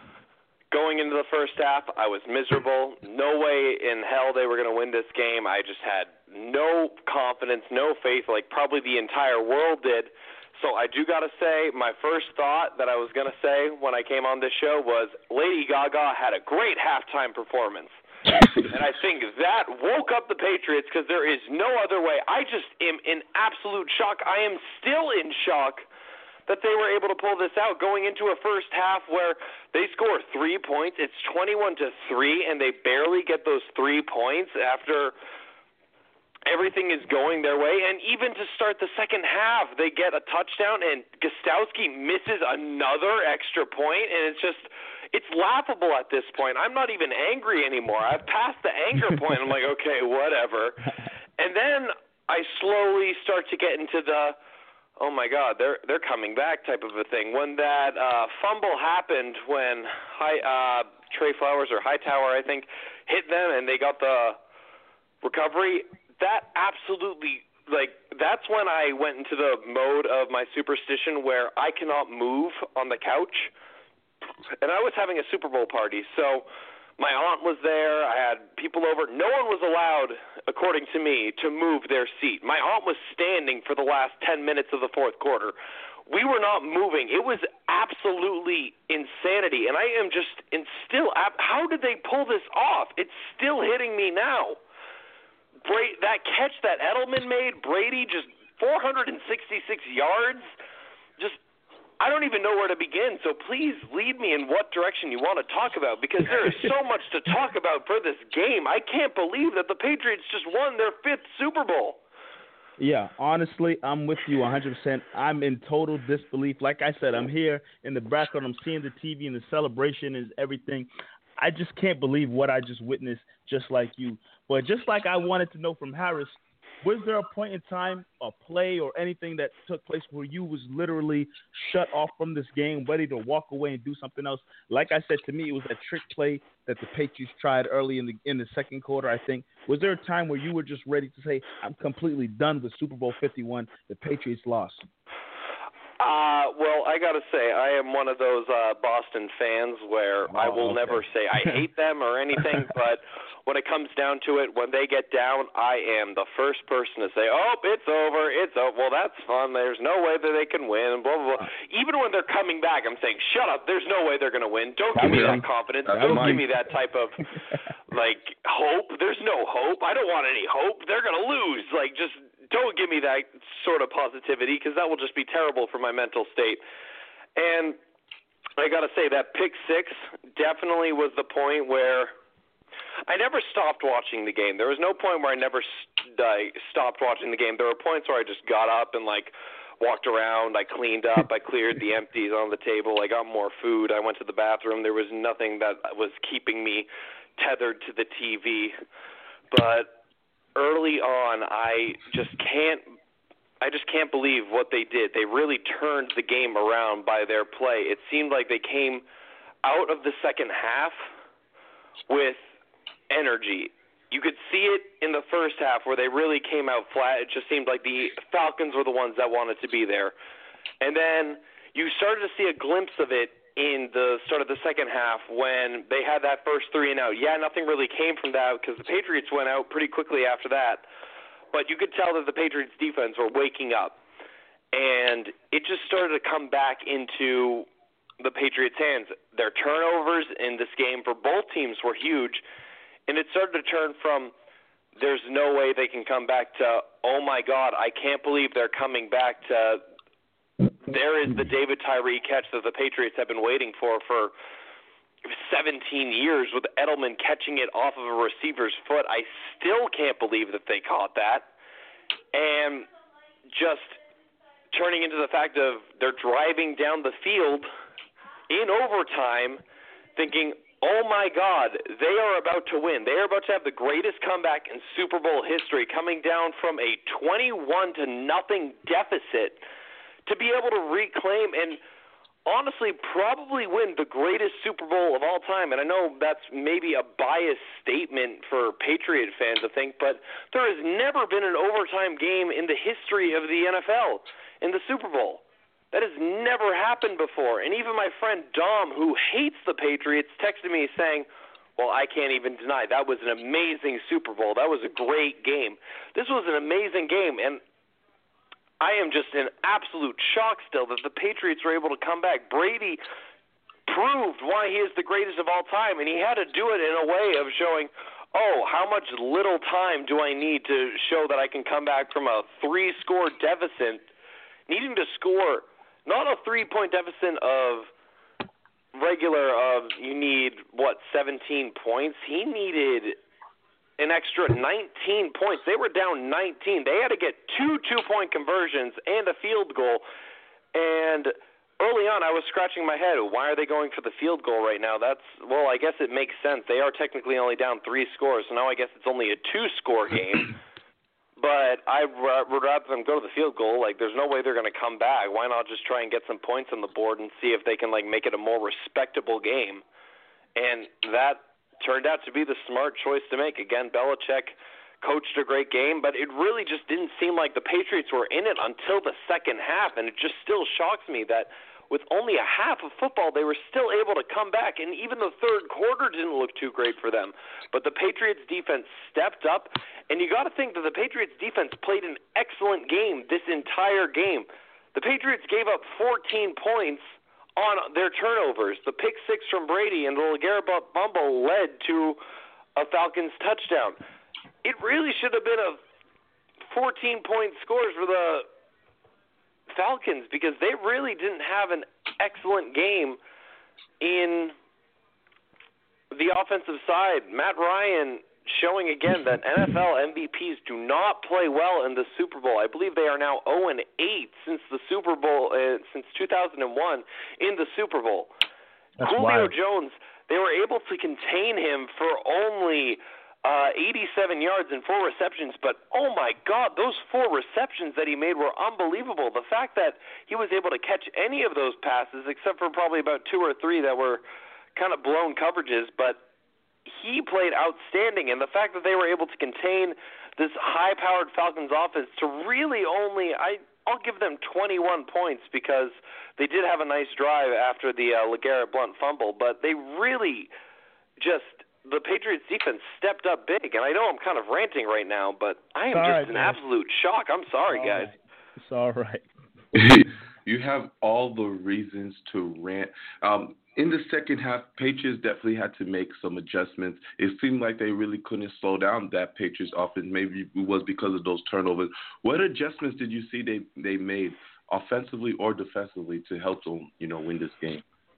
going into the first half, I was miserable. No way in hell they were going to win this game. I just had no confidence, no faith, like probably the entire world did. So I do got to say, my first thought that I was going to say when I came on this show was Lady Gaga had a great halftime performance. And I think that woke up the Patriots because there is no other way. I just am in absolute shock. I am still in shock that they were able to pull this out going into a first half where they score three points. It's twenty-one to three, and they barely get those three points after everything is going their way. And even to start the second half, they get a touchdown, and Gostowski misses another extra point, and it's just – it's laughable at this point. I'm not even angry anymore. I've passed the anger point. I'm like, okay, whatever. And then I slowly start to get into the, oh my God, they're they're coming back type of a thing. When that uh, fumble happened, when High, uh, Trey Flowers or Hightower, I think, hit them and they got the recovery, that absolutely, like, that's when I went into the mode of my superstition where I cannot move on the couch. And I was having a Super Bowl party, so my aunt was there. I had people over. No one was allowed, according to me, to move their seat. My aunt was standing for the last ten minutes of the fourth quarter. We were not moving. It was absolutely insanity, and I am just in still. How did they pull this off? It's still hitting me now. Bra- that catch that Edelman made, Brady just four hundred sixty-six yards, just. I don't even know where to begin, so please lead me in what direction you want to talk about, because there is so much to talk about for this game. I can't believe that the Patriots just won their fifth Super Bowl. Yeah, honestly, I'm with you one hundred percent. I'm in total disbelief. Like I said, I'm here in the background. I'm seeing the T V and the celebration is everything. I just can't believe what I just witnessed, just like you. But just like I wanted to know from Harris, was there a point in time, a play or anything that took place where you was literally shut off from this game, ready to walk away and do something else? Like I said, to me, it was that trick play that the Patriots tried early in the in the second quarter, I think. Was there a time where you were just ready to say, I'm completely done with Super Bowl fifty-one, the Patriots lost? Uh, well, I got to say, I am one of those uh, Boston fans where oh, I will okay. never say I hate them or anything, but when it comes down to it, when they get down, I am the first person to say, oh, it's over, it's over. Well, that's fun. There's no way that they can win, blah, blah, blah. Even when they're coming back, I'm saying, shut up. There's no way they're going to win. Don't give me that confidence. Don't give me that type of, like, hope. There's no hope. I don't want any hope. They're going to lose. Like, just don't give me that sort of positivity, because that will just be terrible for my mental state. And I got to say that pick six definitely was the point where I never stopped watching the game. There was no point where I never st- I stopped watching the game. There were points where I just got up and, like, walked around. I cleaned up. I cleared the empties on the table. I got more food. I went to the bathroom. There was nothing that was keeping me tethered to the T V. But early on, I just can't I just can't believe what they did. They really turned the game around by their play. It seemed like they came out of the second half with energy. You could see it in the first half where they really came out flat. It just seemed like the Falcons were the ones that wanted to be there. And then you started to see a glimpse of it in the start of the second half when they had that first three and out. Yeah, nothing really came from that because the Patriots went out pretty quickly after that. But you could tell that the Patriots defense were waking up. And it just started to come back into the Patriots' hands. Their turnovers in this game for both teams were huge. And it started to turn from there's no way they can come back to, oh, my God, I can't believe they're coming back to there is the David Tyree catch that the Patriots have been waiting for for seventeen years with Edelman catching it off of a receiver's foot. I still can't believe that they caught that. And just turning into the fact of they're driving down the field in overtime thinking, oh, my God, they are about to win. They are about to have the greatest comeback in Super Bowl history, coming down from a twenty-one to nothing deficit to be able to reclaim and honestly probably win the greatest Super Bowl of all time. And I know that's maybe a biased statement for Patriot fans to think, but there has never been an overtime game in the history of the N F L in the Super Bowl. That has never happened before. And even my friend Dom, who hates the Patriots, texted me saying, well, I can't even deny that was an amazing Super Bowl. That was a great game. This was an amazing game. And I am just in absolute shock still that the Patriots were able to come back. Brady proved why he is the greatest of all time, and he had to do it in a way of showing, oh, how much little time do I need to show that I can come back from a three-score deficit, needing to score not a three-point deficit of regular of you need, what, seventeen points? He needed an extra nineteen points. They were down nineteen. They had to get two two-point conversions and a field goal. And early on, I was scratching my head. Why are they going for the field goal right now? That's, well, I guess it makes sense. They are technically only down three scores, so now I guess it's only a two-score game. But I would rather them go to the field goal. Like, there's no way they're going to come back. Why not just try and get some points on the board and see if they can, like, make it a more respectable game? And that turned out to be the smart choice to make. Again, Belichick coached a great game, but it really just didn't seem like the Patriots were in it until the second half, and it just still shocks me that with only a half of football, they were still able to come back, and even the third quarter didn't look too great for them. But the Patriots defense stepped up, and you got to think that the Patriots defense played an excellent game this entire game. The Patriots gave up fourteen points on their turnovers. The pick six from Brady and the LeGarrette Bumble led to a Falcons touchdown. It really should have been a fourteen-point score for the Falcons because they really didn't have an excellent game in the offensive side. Matt Ryan showing again that N F L M V Ps do not play well in the Super Bowl. I believe they are now oh and eight since the Super Bowl, uh, since two thousand one in the Super Bowl. That's Julio wild. Jones, they were able to contain him for only uh, eighty-seven yards and four receptions, but oh my God, those four receptions that he made were unbelievable. The fact that he was able to catch any of those passes, except for probably about two or three that were kind of blown coverages, but he played outstanding, and the fact that they were able to contain this high-powered Falcons offense to really only, I, I'll give them twenty-one points because they did have a nice drive after the uh, LeGarrette Blount fumble, but they really just, the Patriots defense stepped up big, and I know I'm kind of ranting right now, but I am It's just right, in man. absolute shock. I'm sorry, It's all guys. right. It's all right. You have all the reasons to rant. Um, in the second half, Patriots definitely had to make some adjustments. It seemed like they really couldn't slow down that Patriots offense. Maybe it was because of those turnovers. What adjustments did you see they, they made offensively or defensively to help them, you know, win this game?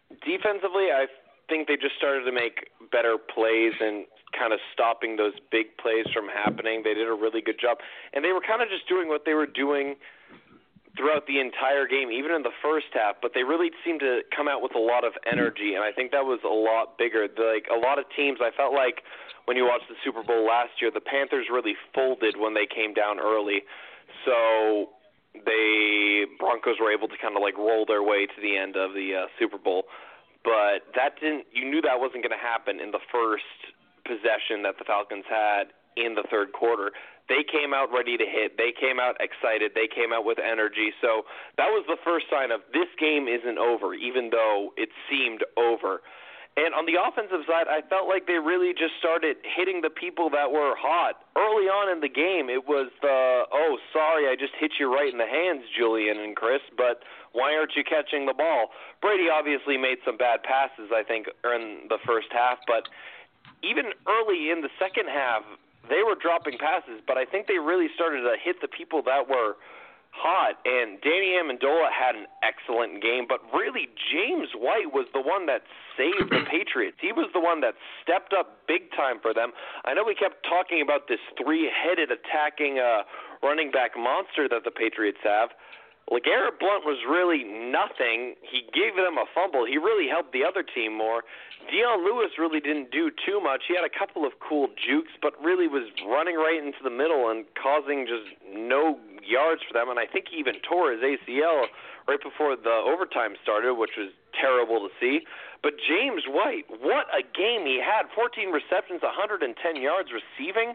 defensively, I think they just started to make better plays and kind of stopping those big plays from happening. They did a really good job. And they were kind of just doing what they were doing throughout the entire game, even in the first half, but they really seemed to come out with a lot of energy, and I think that was a lot bigger. Like a lot of teams, I felt like when you watched the Super Bowl last year, the Panthers really folded when they came down early. So they Broncos were able to kind of like roll their way to the end of the uh, Super Bowl, but that didn't. You knew that wasn't going to happen in the first possession that the Falcons had in the third quarter. They came out ready to hit. They came out excited. They came out with energy. So that was the first sign of this game isn't over, even though it seemed over. And on the offensive side, I felt like they really just started hitting the people that were hot. Early on in the game, it was the, oh, sorry, I just hit you right in the hands, Julian and Chris, but why aren't you catching the ball? Brady obviously made some bad passes, I think, in the first half, but even early in the second half, they were dropping passes, but I think they really started to hit the people that were hot. And Danny Amendola had an excellent game, but really James White was the one that saved the Patriots. He was the one that stepped up big time for them. I know we kept talking about this three-headed attacking uh, running back monster that the Patriots have. LeGarrette Blount was really nothing. He gave them a fumble. He really helped the other team more. Dion Lewis really didn't do too much. He had a couple of cool jukes, but really was running right into the middle and causing just no yards for them. And I think he even tore his A C L right before the overtime started, which was terrible to see. But James White, what a game he had. fourteen receptions, one hundred ten yards receiving.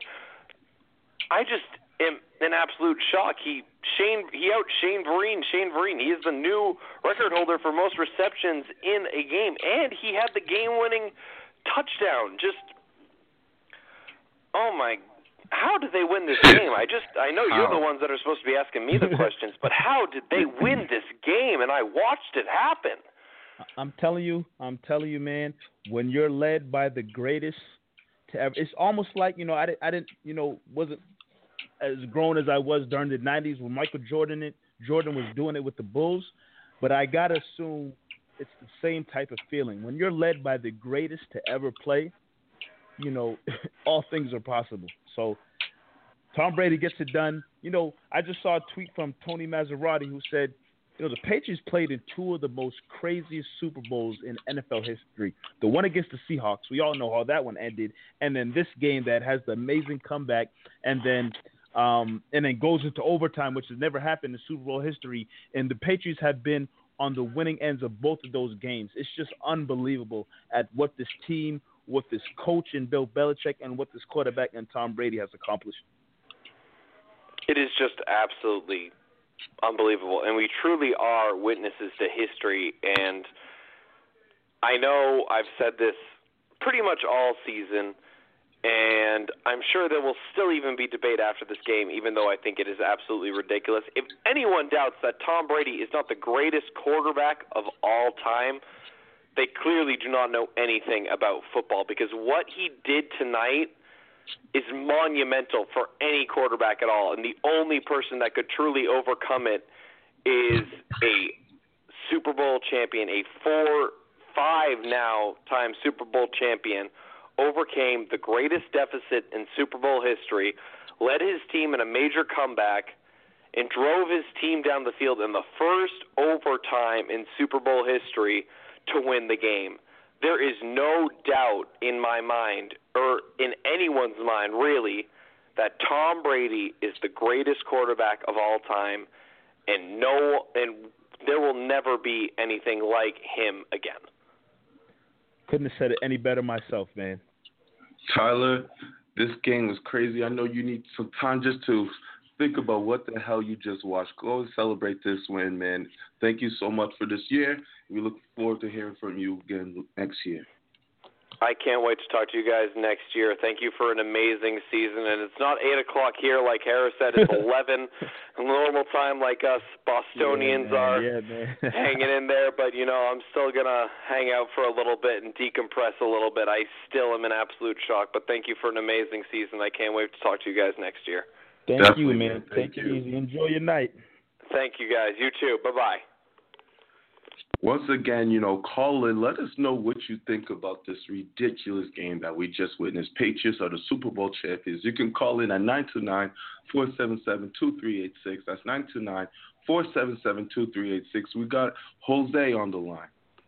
I just am in absolute shock. He Shane he out Shane Vereen. Shane Vereen. He is the new record holder for most receptions in a game, and he had the game-winning touchdown. Just oh my! How did they win this game? I just I know you're the ones that are supposed to be asking me the questions, but how did they win this game? And I watched it happen. I'm telling you, I'm telling you, man. When you're led by the greatest to ever, it's almost like you know I didn't I didn't you know wasn't as grown as I was during the nineties when Michael Jordan it, Jordan was doing it with the Bulls, but I gotta assume it's the same type of feeling. When you're led by the greatest to ever play, you know, all things are possible. So Tom Brady gets it done. You know, I just saw a tweet from Tony Maserati who said, you know, the Patriots played in two of the most craziest Super Bowls in N F L history. The one against the Seahawks, we all know how that one ended, and then this game that has the amazing comeback, and then Um, and then goes into overtime, which has never happened in Super Bowl history. And the Patriots have been on the winning ends of both of those games. It's just unbelievable at what this team, what this coach in Bill Belichick, and what this quarterback and Tom Brady has accomplished. It is just absolutely unbelievable. And we truly are witnesses to history. And I know I've said this pretty much all season, and I'm sure there will still even be debate after this game, even though I think it is absolutely ridiculous. If anyone doubts that Tom Brady is not the greatest quarterback of all time, they clearly do not know anything about football, because what he did tonight is monumental for any quarterback at all. And the only person that could truly overcome it is a Super Bowl champion, a four, five now time Super Bowl champion, overcame the greatest deficit in Super Bowl history, led his team in a major comeback, and drove his team down the field in the first overtime in Super Bowl history to win the game. There is no doubt in my mind, or in anyone's mind really, that Tom Brady is the greatest quarterback of all time, and no, and there will never be anything like him again. Couldn't have said it any better myself, man. Tyler, this game was crazy. I know you need some time just to think about what the hell you just watched. Go and celebrate this win, man. Thank you so much for this year. We look forward to hearing from you again next year. I can't wait to talk to you guys next year. Thank you for an amazing season. And it's not eight o'clock here, like Harris said. It's eleven, normal time like us Bostonians yeah, are yeah, man. hanging in there. But, you know, I'm still going to hang out for a little bit and decompress a little bit. I still am in absolute shock. But thank you for an amazing season. I can't wait to talk to you guys next year. Thank Definitely, you, man. Thank Take you. it easy. Enjoy your night. Thank you, guys. You too. Bye-bye. Once again, you know, call in. Let us know what you think about this ridiculous game that we just witnessed. Patriots are the Super Bowl champions. You can call in at nine two nine, four seven seven, two three eight six. That's nine two nine, four seven seven, two three eight six. We got Jose on the line.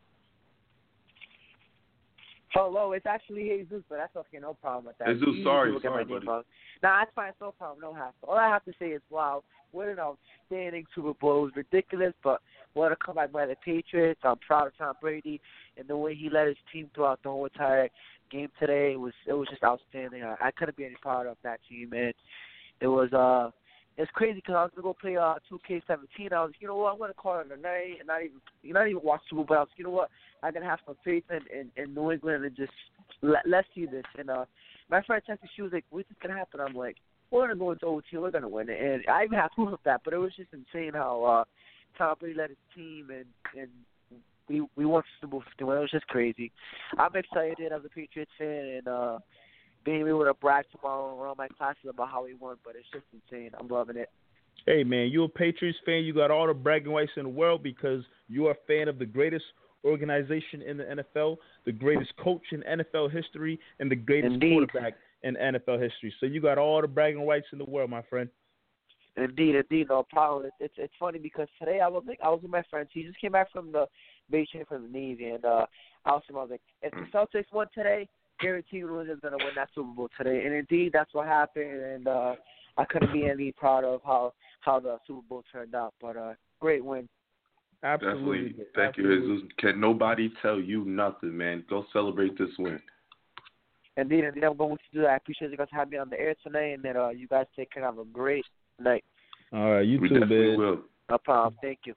Hello, it's actually Jesus, but that's okay, no problem with that. Jesus, You sorry, can look at sorry, my name buddy. wrong. Nah, it's fine, no problem, no hassle. All I have to say is, wow, what an outstanding Super Bowl. It was ridiculous, but what a comeback by the Patriots. I'm proud of Tom Brady and the way he led his team throughout the whole entire game today. It was it was just outstanding. I, I couldn't be any prouder of that team, man. It was uh. It's crazy because I was gonna go play uh two K seventeen. I was, you know what, I'm gonna call it a night and not even, not even watch Super Bowl. I was, you know what, I'm gonna have some faith in, in, in New England and just let, let's see this. And uh, my friend texted, she was like, "What's gonna happen?" I'm like, "We're gonna go into O T. We're gonna win it." And I even have proof of that. But it was just insane how uh, Tom Brady led his team and and we we won Super Bowl fifty-one. It was just crazy. I'm excited as a Patriots fan and uh. being able to brag tomorrow around my classes about how we won, but it's just insane. I'm loving it. Hey, man, you're a Patriots fan. You got all the bragging rights in the world because you're a fan of the greatest organization in the N F L, the greatest coach in N F L history, and the greatest Indeed. quarterback in N F L history. So you got all the bragging rights in the world, my friend. Indeed, indeed, no problem. It's it's, it's funny because today I was like, I was with my friends. He just came back from the vacation from the Navy, and uh, I was, I was like, if the Celtics won today, guaranteed New England's going to win that Super Bowl today. And indeed, that's what happened. And uh, I couldn't be any proud of how, how the Super Bowl turned out. But uh, great win. Absolutely. Definitely. Thank Absolutely. you, Jesus. Can nobody tell you nothing, man. Go celebrate this win. Indeed, indeed, I'm going to do that. I appreciate you guys having me on the air tonight. And then uh, you guys take care. Have a great night. All right, you we too, definitely man. will. No problem. Thank you.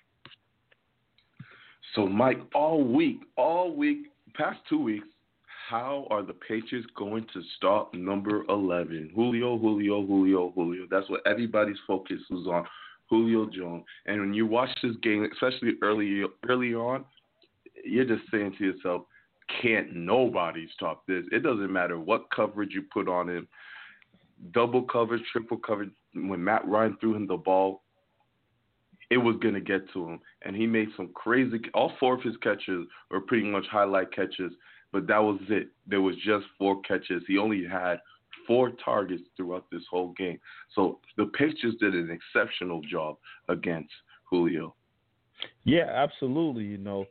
So, Mike, all week, all week, past two weeks, how are the Patriots going to stop number eleven? Julio, Julio, Julio, Julio. That's what everybody's focus was on, Julio Jones. And when you watch this game, especially early, early on, you're just saying to yourself, can't nobody stop this. It doesn't matter what coverage you put on him, double coverage, triple coverage. When Matt Ryan threw him the ball, it was going to get to him. And he made some crazy – all four of his catches were pretty much highlight catches. But that was it. There was just four catches. He only had four targets throughout this whole game. So the Patriots did an exceptional job against Julio. Yeah, absolutely. You know,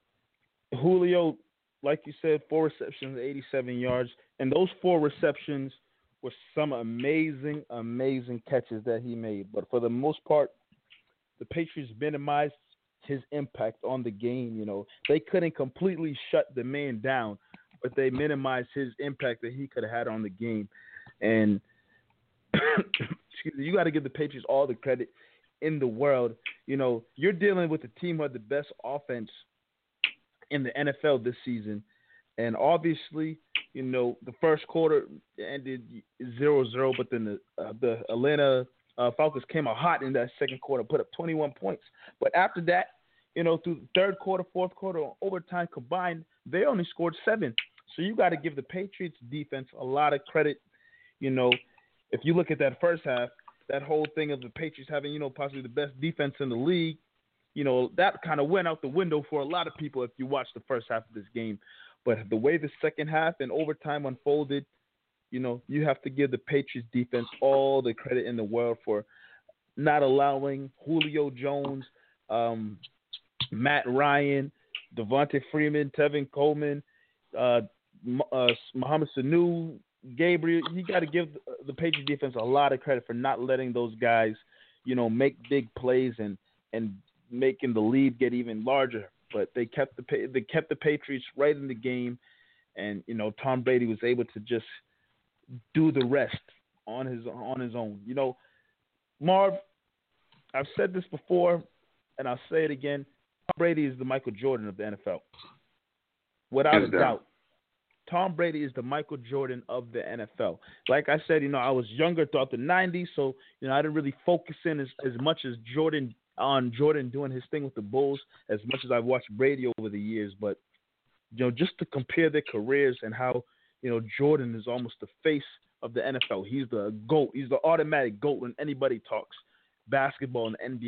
Julio, like you said, four receptions, eighty-seven yards. And those four receptions were some amazing, amazing catches that he made. But for the most part, the Patriots minimized his impact on the game. You know, they couldn't completely shut the man down, but they minimized his impact that he could have had on the game. And excuse me, you got to give the Patriots all the credit in the world. You know, you're dealing with a team who had the best offense in the N F L this season. And obviously, you know, the first quarter ended zero zero, but then the, uh, the Atlanta uh, Falcons came out hot in that second quarter, put up twenty-one points. But after that, you know, through the third quarter, fourth quarter, overtime combined, they only scored seven. So you got to give the Patriots defense a lot of credit. You know, if you look at that first half, that whole thing of the Patriots having, you know, possibly the best defense in the league, you know, that kind of went out the window for a lot of people if you watch the first half of this game. But the way the second half and overtime unfolded, you know, you have to give the Patriots defense all the credit in the world for not allowing Julio Jones, um, Matt Ryan, Devontae Freeman, Tevin Coleman, uh, uh, Mohamed Sanu, Gabriel. You got to give the Patriots defense a lot of credit for not letting those guys, you know, make big plays and, and making the lead get even larger. But they kept the they kept the Patriots right in the game, and you know Tom Brady was able to just do the rest on his on his own. You know, Marv, I've said this before, and I'll say it again. Tom Brady is the Michael Jordan of the N F L, without a doubt. Tom Brady is the Michael Jordan of the N F L. Like I said, you know, I was younger throughout the nineties, so you know I didn't really focus in as, as much as Jordan. on Jordan doing his thing with the Bulls as much as I've watched Brady over the years. But, you know, just to compare their careers and how, you know, Jordan is almost the face of the N F L. He's the GOAT. He's the automatic GOAT when anybody talks basketball in the N B A.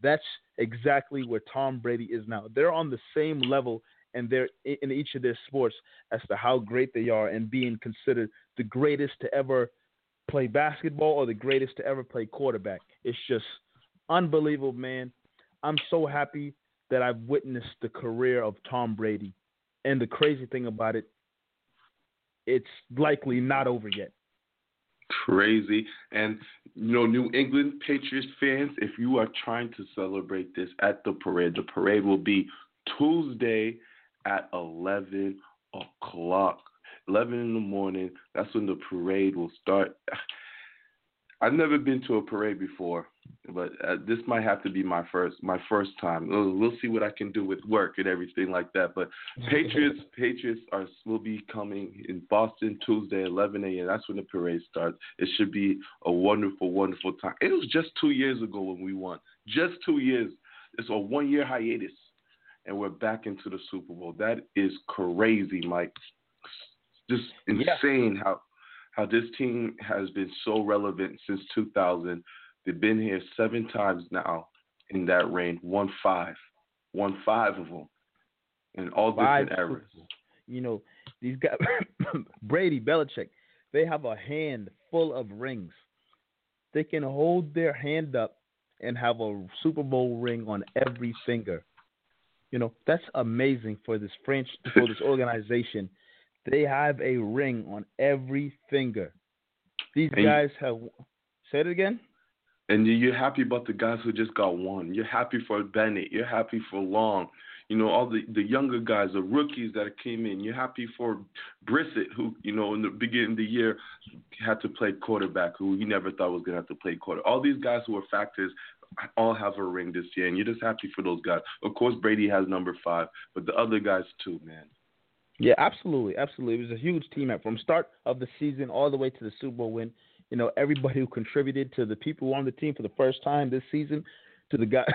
That's exactly where Tom Brady is now. They're on the same level, and they're in each of their sports as to how great they are and being considered the greatest to ever play basketball or the greatest to ever play quarterback. It's just unbelievable, man. I'm so happy that I've witnessed the career of Tom Brady. And the crazy thing about it, it's likely not over yet. Crazy. And, you know, New England Patriots fans, if you are trying to celebrate this at the parade, the parade will be Tuesday at eleven o'clock. eleven in the morning. That's when the parade will start. I've never been to a parade before, but uh, this might have to be my first my first time. We'll, we'll see what I can do with work and everything like that. But Patriots Patriots are will be coming in Boston Tuesday, eleven a.m. That's when the parade starts. It should be a wonderful, wonderful time. It was just two years ago when we won. Just two years. It's a one-year hiatus, and we're back into the Super Bowl. That is crazy, Mike. Just insane yeah. how how this team has been so relevant since two thousand. They've been here seven times now in that reign. Won five. Won five of them in all five different eras. You know, these guys, Brady, Belichick, they have a hand full of rings. They can hold their hand up and have a Super Bowl ring on every finger. You know, that's amazing for this French, for this organization. They have a ring on every finger. These and guys have. Say it again. And you're happy about the guys who just got one. You're happy for Bennett. You're happy for Long. You know, all the, the younger guys, the rookies that came in. You're happy for Brissett, who, you know, in the beginning of the year had to play quarterback, who you never thought was going to have to play quarterback. All these guys who are factors all have a ring this year, and you're just happy for those guys. Of course, Brady has number five, but the other guys too, man. Yeah, absolutely, absolutely. It was a huge team effort from start of the season all the way to the Super Bowl win. You know, everybody who contributed, to the people who were on the team for the first time this season, to the guys,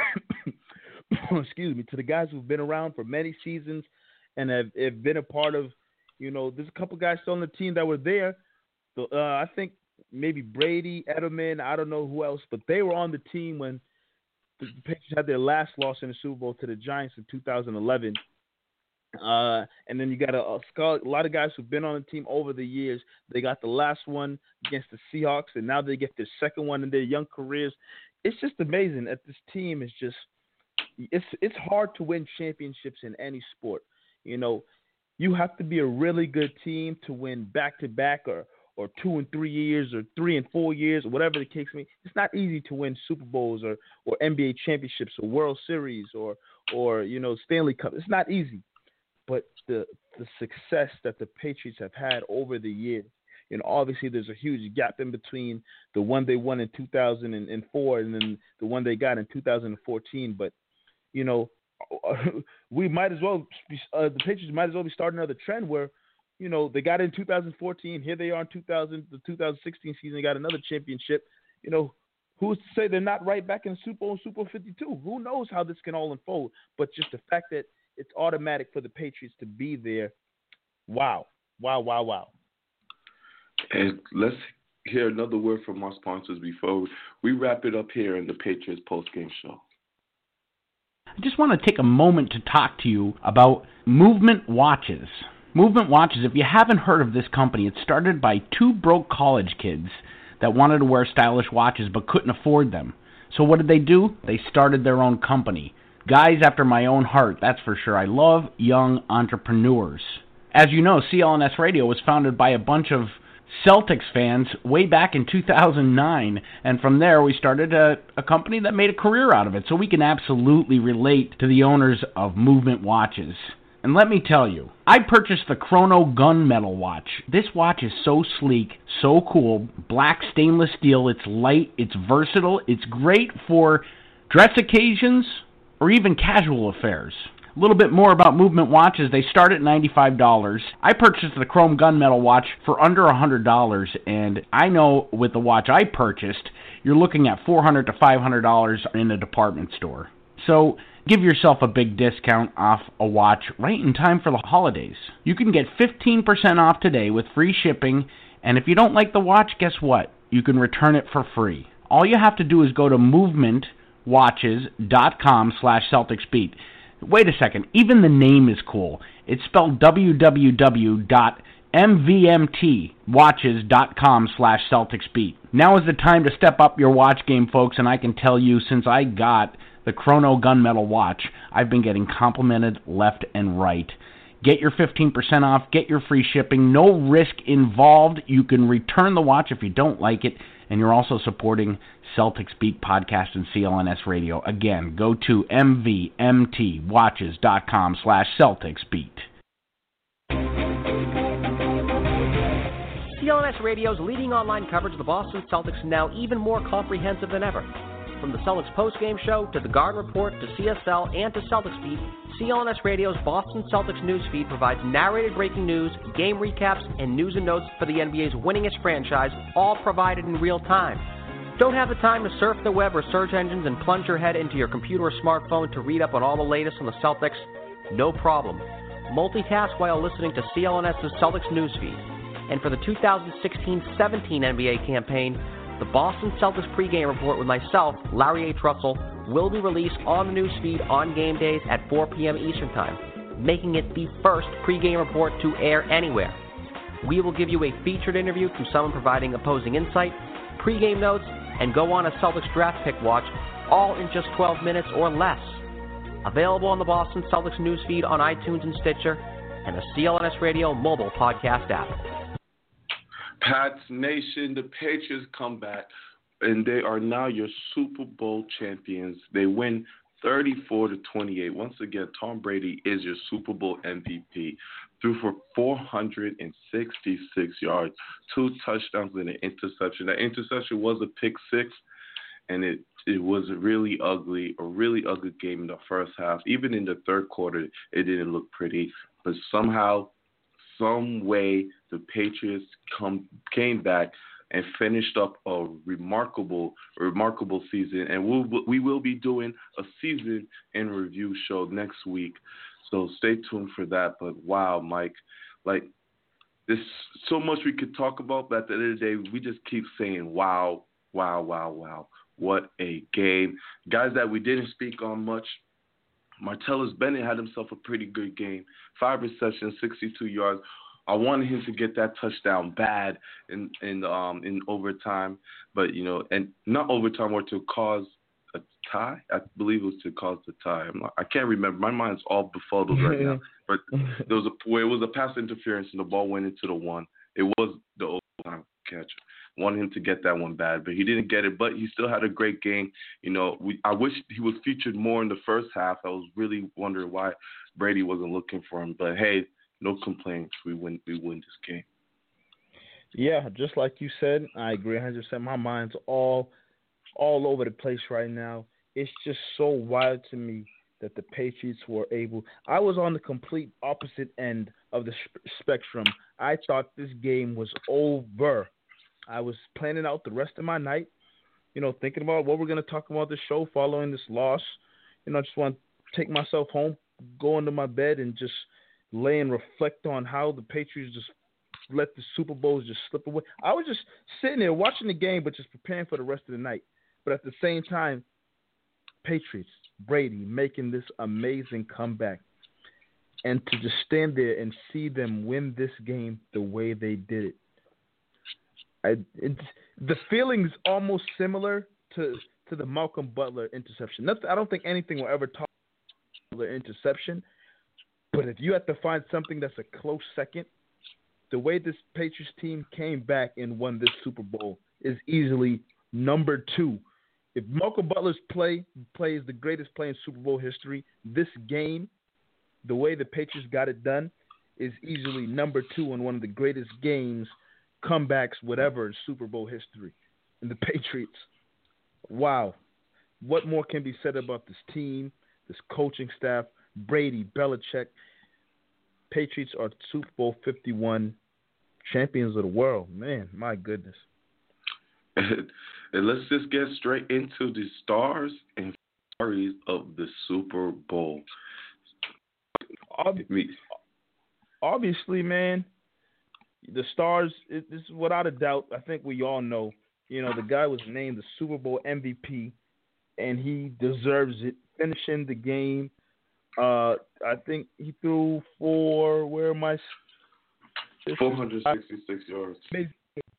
excuse me, to the guys who've been around for many seasons and have, have been a part of, you know, there's a couple guys still on the team that were there. So, uh, I think maybe Brady, Edelman, I don't know who else, but they were on the team when the Patriots had their last loss in the Super Bowl to the Giants in two thousand eleven. Uh, and then you got a, a, a lot of guys who've been on the team over the years. They got the last one against the Seahawks, and now they get their second one in their young careers. It's just amazing that this team is just it's it's hard to win championships in any sport. You know, you have to be a really good team to win back-to-back or, or two and three years or three and four years or whatever the case may be. It's not easy to win Super Bowls or, or N B A championships or World Series or, or, you know, Stanley Cup. It's not easy. But the the success that the Patriots have had over the years, you know, obviously there's a huge gap in between the one they won in two thousand four and then the one they got in two thousand fourteen. But, you know, we might as well be, uh, the Patriots might as well be starting another trend where, you know, they got in two thousand fourteen. Here they are in two thousand, the two thousand sixteen season. They got another championship. You know, who's to say they're not right back in the Super Bowl and Super Bowl fifty-two? Who knows how this can all unfold? But just the fact that it's automatic for the Patriots to be there. Wow. Wow, wow, wow. And let's hear another word from our sponsors before we wrap it up here in the Patriots postgame show. I just want to take a moment to talk to you about Movement Watches. Movement Watches, if you haven't heard of this company, it started by two broke college kids that wanted to wear stylish watches but couldn't afford them. So what did they do? They started their own company. Guys after my own heart, that's for sure. I love young entrepreneurs. As you know, C L N S Radio was founded by a bunch of Celtics fans way back in two thousand nine, and from there we started a, a company that made a career out of it, so we can absolutely relate to the owners of Movement Watches. And let me tell you, I purchased the Chrono Gunmetal watch. This watch is so sleek, so cool, black stainless steel, it's light, it's versatile, it's great for dress occasions, or even casual affairs. A little bit more about Movement Watches. They start at ninety-five dollars. I purchased the Chrome Gunmetal watch for under one hundred dollars, and I know with the watch I purchased, you're looking at four hundred dollars to five hundred dollars in a department store. So give yourself a big discount off a watch right in time for the holidays. You can get fifteen percent off today with free shipping, and if you don't like the watch, guess what? You can return it for free. All you have to do is go to Movement watches.com slash Celtics Beat. Wait a second, even the name is cool. It's spelled www.mvmtwatches.com slash Celtics Beat. Now is the time to step up your watch game, folks, and I can tell you, since I got the Chrono Gunmetal watch, I've been getting complimented left and right. Get your fifteen percent off, get your free shipping, no risk involved. You can return the watch if you don't like it, and you're also supporting Celtics Beat Podcast and C L N S Radio. Again, go to mvmtwatches.com slash Celtics Beat. C L N S Radio's leading online coverage of the Boston Celtics now even more comprehensive than ever. From the Celtics postgame show to the Garden Report to C S L and to Celtics Beat, C L N S Radio's Boston Celtics newsfeed provides narrated breaking news, game recaps, and news and notes for the N B A's winningest franchise, all provided in real time. Don't have the time to surf the web or search engines and plunge your head into your computer or smartphone to read up on all the latest on the Celtics? No problem. Multitask while listening to C L N S's Celtics newsfeed. And for the two thousand sixteen seventeen N B A campaign, the Boston Celtics pregame report with myself, Larry H. Russell, will be released on the newsfeed on game days at four p.m. Eastern Time, making it the first pregame report to air anywhere. We will give you a featured interview from someone providing opposing insight, pregame notes, and go on a Celtics draft pick watch, all in just twelve minutes or less. Available on the Boston Celtics newsfeed on iTunes and Stitcher, and the C L N S Radio mobile podcast app. Pats Nation, the Patriots come back, and they are now your Super Bowl champions. They win thirty-four to twenty-eight. Once again, Tom Brady is your Super Bowl M V P. Threw for four hundred sixty-six yards, two touchdowns and an interception. That interception was a pick six, and it, it was a really ugly, a really ugly game in the first half. Even in the third quarter, it didn't look pretty. But somehow, some way, the Patriots come came back and finished up a remarkable, remarkable season. And we'll, we will be doing a season in review show next week. So stay tuned for that. But wow, Mike, like, there's so much we could talk about, but at the end of the day, we just keep saying, wow, wow, wow, wow. What a game. Guys that we didn't speak on much, Martellus Bennett had himself a pretty good game. Five receptions, sixty-two yards. I wanted him to get that touchdown bad in in um in overtime, but you know, and not overtime or to cause a tie. I believe it was to cause the tie. I'm not, I can't remember. My mind's all befuddled right now. But there was a where it was a pass interference and the ball went into the one. It was the overtime catch. Wanted him to get that one bad, but he didn't get it. But he still had a great game. You know, we, I wish he was featured more in the first half. I was really wondering why Brady wasn't looking for him. But hey, no complaints. We win. We win this game. Yeah, just like you said, I agree one hundred percent. My mind's all, all over the place right now. It's just so wild to me that the Patriots were able. I was on the complete opposite end of the spectrum. I thought this game was over. I was planning out the rest of my night, you know, thinking about what we're going to talk about the show following this loss. You know, I just want to take myself home, go into my bed, and just lay and reflect on how the Patriots just let the Super Bowls just slip away. I was just sitting there watching the game, but just preparing for the rest of the night. But at the same time, Patriots, Brady making this amazing comeback. And to just stand there and see them win this game the way they did it. I, it's, the feeling's almost similar to to the Malcolm Butler interception. Nothing, I don't think anything will ever top the interception. But if you have to find something that's a close second, the way this Patriots team came back and won this Super Bowl is easily number two. If Malcolm Butler's play play is the greatest play in Super Bowl history, this game, the way the Patriots got it done, is easily number two in one of the greatest games, comebacks, whatever, in Super Bowl history. And the Patriots, wow. What more can be said about this team, this coaching staff, Brady, Belichick? Patriots are Super Bowl fifty-one champions of the world. Man, my goodness. And let's just get straight into the stars and stories of the Super Bowl. Obviously, man, the stars, it, this is without a doubt, I think we all know, you know, the guy was named the Super Bowl M V P and he deserves it. Finishing the game, uh, I think he threw for where am I? four hundred sixty-six yards. Amazing,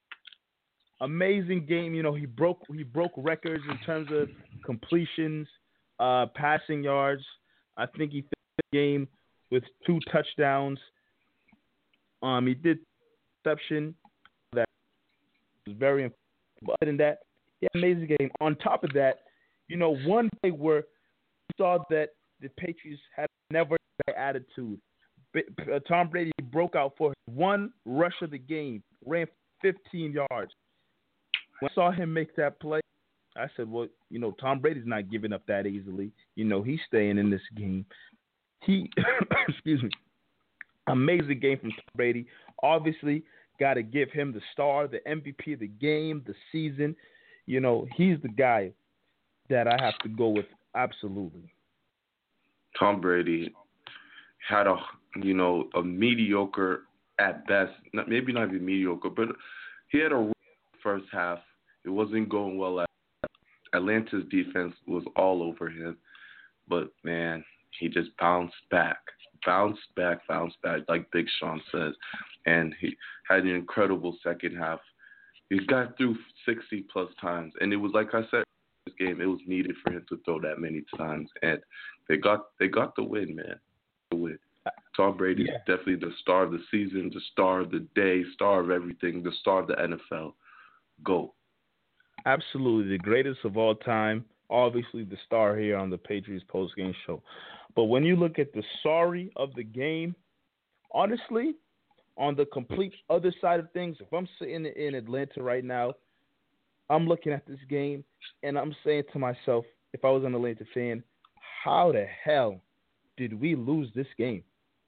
amazing game. You know, he broke he broke records in terms of completions, uh, passing yards. I think he finished the game with two touchdowns. Um, he did interception that was very important. But other than that, yeah, amazing game. On top of that, you know, one play where we saw that the Patriots had never had attitude. Uh, Tom Brady broke out for one rush of the game, ran fifteen yards. When I saw him make that play, I said, well, you know, Tom Brady's not giving up that easily. You know, he's staying in this game. He, excuse me, amazing game from Tom Brady. Obviously, got to give him the star, the M V P of the game, the season. You know, he's the guy that I have to go with, absolutely. Tom Brady had a, you know, a mediocre at best, not, maybe not even mediocre, but he had a first half. It wasn't going well. At Atlanta's defense was all over him, but man, he just bounced back, bounced back, bounced back, like Big Sean says, and he had an incredible second half. He got through sixty plus times, and it was like I said, this game it was needed for him to throw that many times, and they got they got the win, man. The win. Tom Brady is yeah. definitely the star of the season, the star of the day, star of everything, the star of the N F L. Go. Absolutely, the greatest of all time. Obviously, the star here on the Patriots postgame show. But when you look at the sorry of the game, honestly, on the complete other side of things, if I'm sitting in Atlanta right now, I'm looking at this game, and I'm saying to myself, if I was an Atlanta fan, how the hell did we lose this game?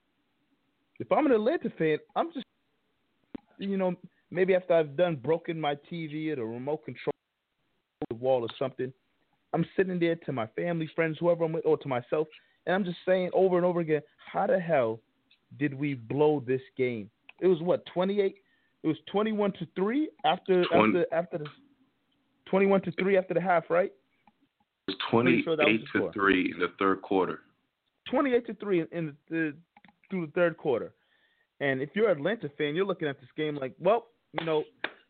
If I'm an Atlanta fan, I'm just, you know, maybe after I've done broken my T V or the remote control the wall or something, I'm sitting there to my family, friends, whoever I'm with, or to myself, and I'm just saying over and over again, how the hell did we blow this game? It was what, twenty-eight? It was twenty-one to three after after after the twenty-one to three after the half, right? It was twenty-eight sure to three in the third quarter. twenty-eight to three in the, the through the third quarter. And if you're an Atlanta fan, you're looking at this game like, well, you know,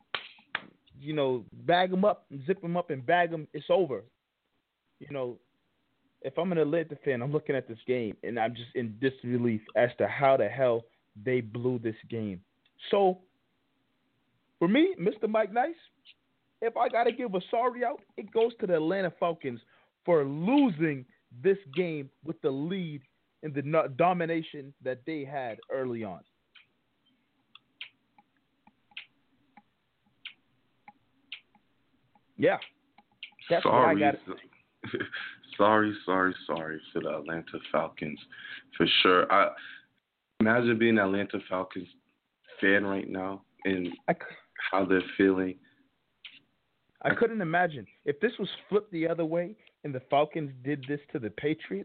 you know, bag them up, zip them up, and bag them. It's over. You know, if I'm an Atlanta fan, I'm looking at this game, and I'm just in disbelief as to how the hell they blew this game. So, for me, Mister Mike Nice, if I got to give a sorry out, it goes to the Atlanta Falcons for losing this game with the lead and the domination that they had early on. Yeah. That's sorry. what I got. sorry, sorry, sorry for the Atlanta Falcons, for sure. I imagine being an Atlanta Falcons fan right now and I, how they're feeling. I couldn't imagine. If this was flipped the other way and the Falcons did this to the Patriots,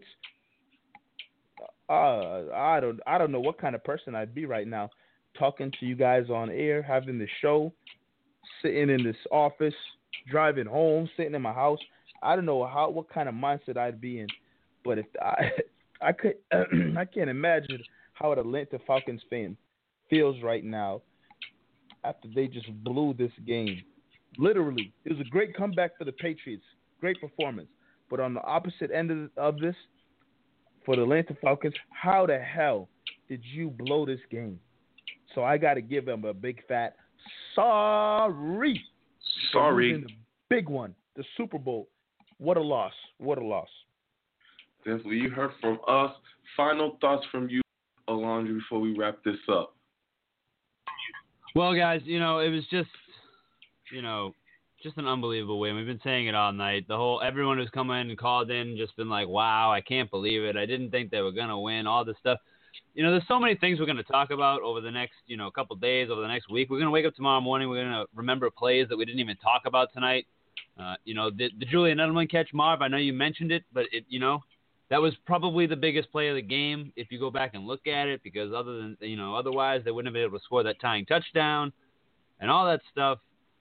uh, I don't I don't know what kind of person I'd be right now, talking to you guys on air, having the show, sitting in this office, driving home, sitting in my house. I don't know how what kind of mindset I'd be in, but if I I could I can't imagine how an Atlanta Falcons fan feels right now after they just blew this game. Literally, it was a great comeback for the Patriots, great performance. But on the opposite end of, of this, for the Atlanta Falcons, how the hell did you blow this game? So I got to give them a big fat sorry. Sorry. The big one, the Super Bowl. What a loss. What a loss. Definitely. You heard from us. Final thoughts from you, Alondra, before we wrap this up. Well, guys, you know, it was just, you know, just an unbelievable win. We've been saying it all night. The whole, everyone who's come in and called in just been like, wow, I can't believe it. I didn't think they were going to win, all this stuff. You know, there's so many things we're going to talk about over the next, you know, couple days, over the next week. We're going to wake up tomorrow morning. We're going to remember plays that we didn't even talk about tonight. Uh, you know, the, the Julian Edelman catch, Marv, I know you mentioned it, but, it, you know, that was probably the biggest play of the game if you go back and look at it, because other than, you know, otherwise they wouldn't have been able to score that tying touchdown and all that stuff.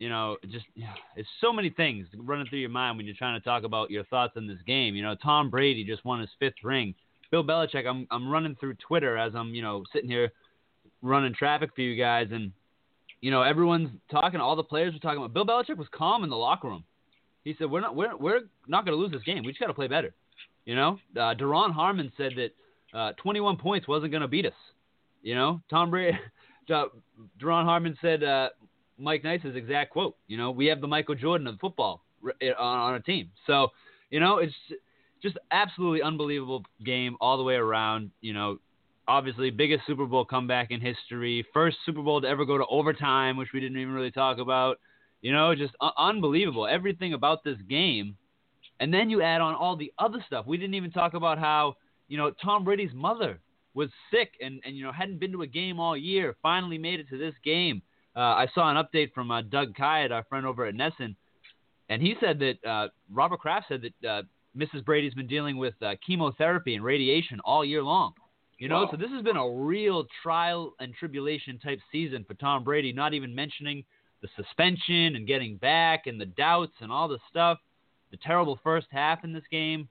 you know, just you know, it's so many things running through your mind when you're trying to talk about your thoughts on this game. You know, Tom Brady just won his fifth ring. Bill Belichick, I'm I'm running through Twitter as I'm, you know, sitting here running traffic for you guys, and you know, everyone's talking. All the players were talking about. Bill Belichick was calm in the locker room. He said, "We're not we're we're not going to lose this game. We just got to play better." You know, uh, Daron Harmon said that uh, twenty-one points wasn't going to beat us. You know, Tom Brady, uh, Daron Harmon said. Uh, Mike Nice's exact quote, you know, we have the Michael Jordan of football on our team. So, you know, it's just absolutely unbelievable game all the way around. You know, obviously biggest Super Bowl comeback in history, first Super Bowl to ever go to overtime, which we didn't even really talk about. You know, just un- unbelievable. Everything about this game. And then you add on all the other stuff. We didn't even talk about how, you know, Tom Brady's mother was sick and, and you know, hadn't been to a game all year, finally made it to this game. Uh, I saw an update from uh, Doug Kyatt, our friend over at Nesson, and he said that uh, Robert Kraft said that uh, Missus Brady's been dealing with uh, chemotherapy and radiation all year long. You know, wow. So this has been a real trial and tribulation type season for Tom Brady, not even mentioning the suspension and getting back and the doubts and all the stuff, the terrible first half in this game,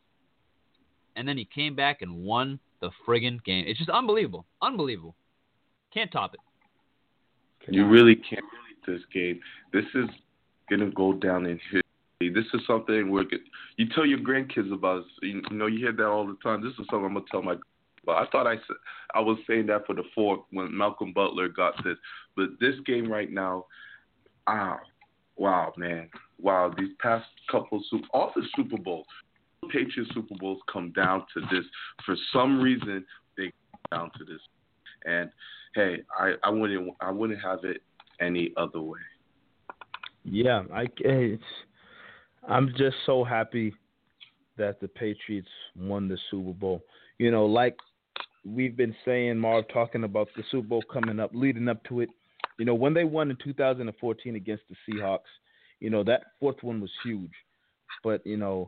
and then he came back and won the friggin' game. It's just unbelievable. Unbelievable. Can't top it. You really can't beat this game. This is gonna go down in history. This is something where you tell your grandkids about. You know, you hear that all the time. This is something I'm gonna tell my. But I thought I said I was saying that for the fourth when Malcolm Butler got this. But this game right now, ah, wow, man, wow. These past couple of Super, all the Super Bowls, Patriots Super Bowls come down to this. For some reason, they come down to this, and. Hey, I, I wouldn't I wouldn't have it any other way. Yeah, I it's, I'm just so happy that the Patriots won the Super Bowl. You know, like we've been saying, Marv, talking about the Super Bowl coming up, leading up to it. You know, when they won in two thousand fourteen against the Seahawks, you know, that fourth one was huge. But, you know,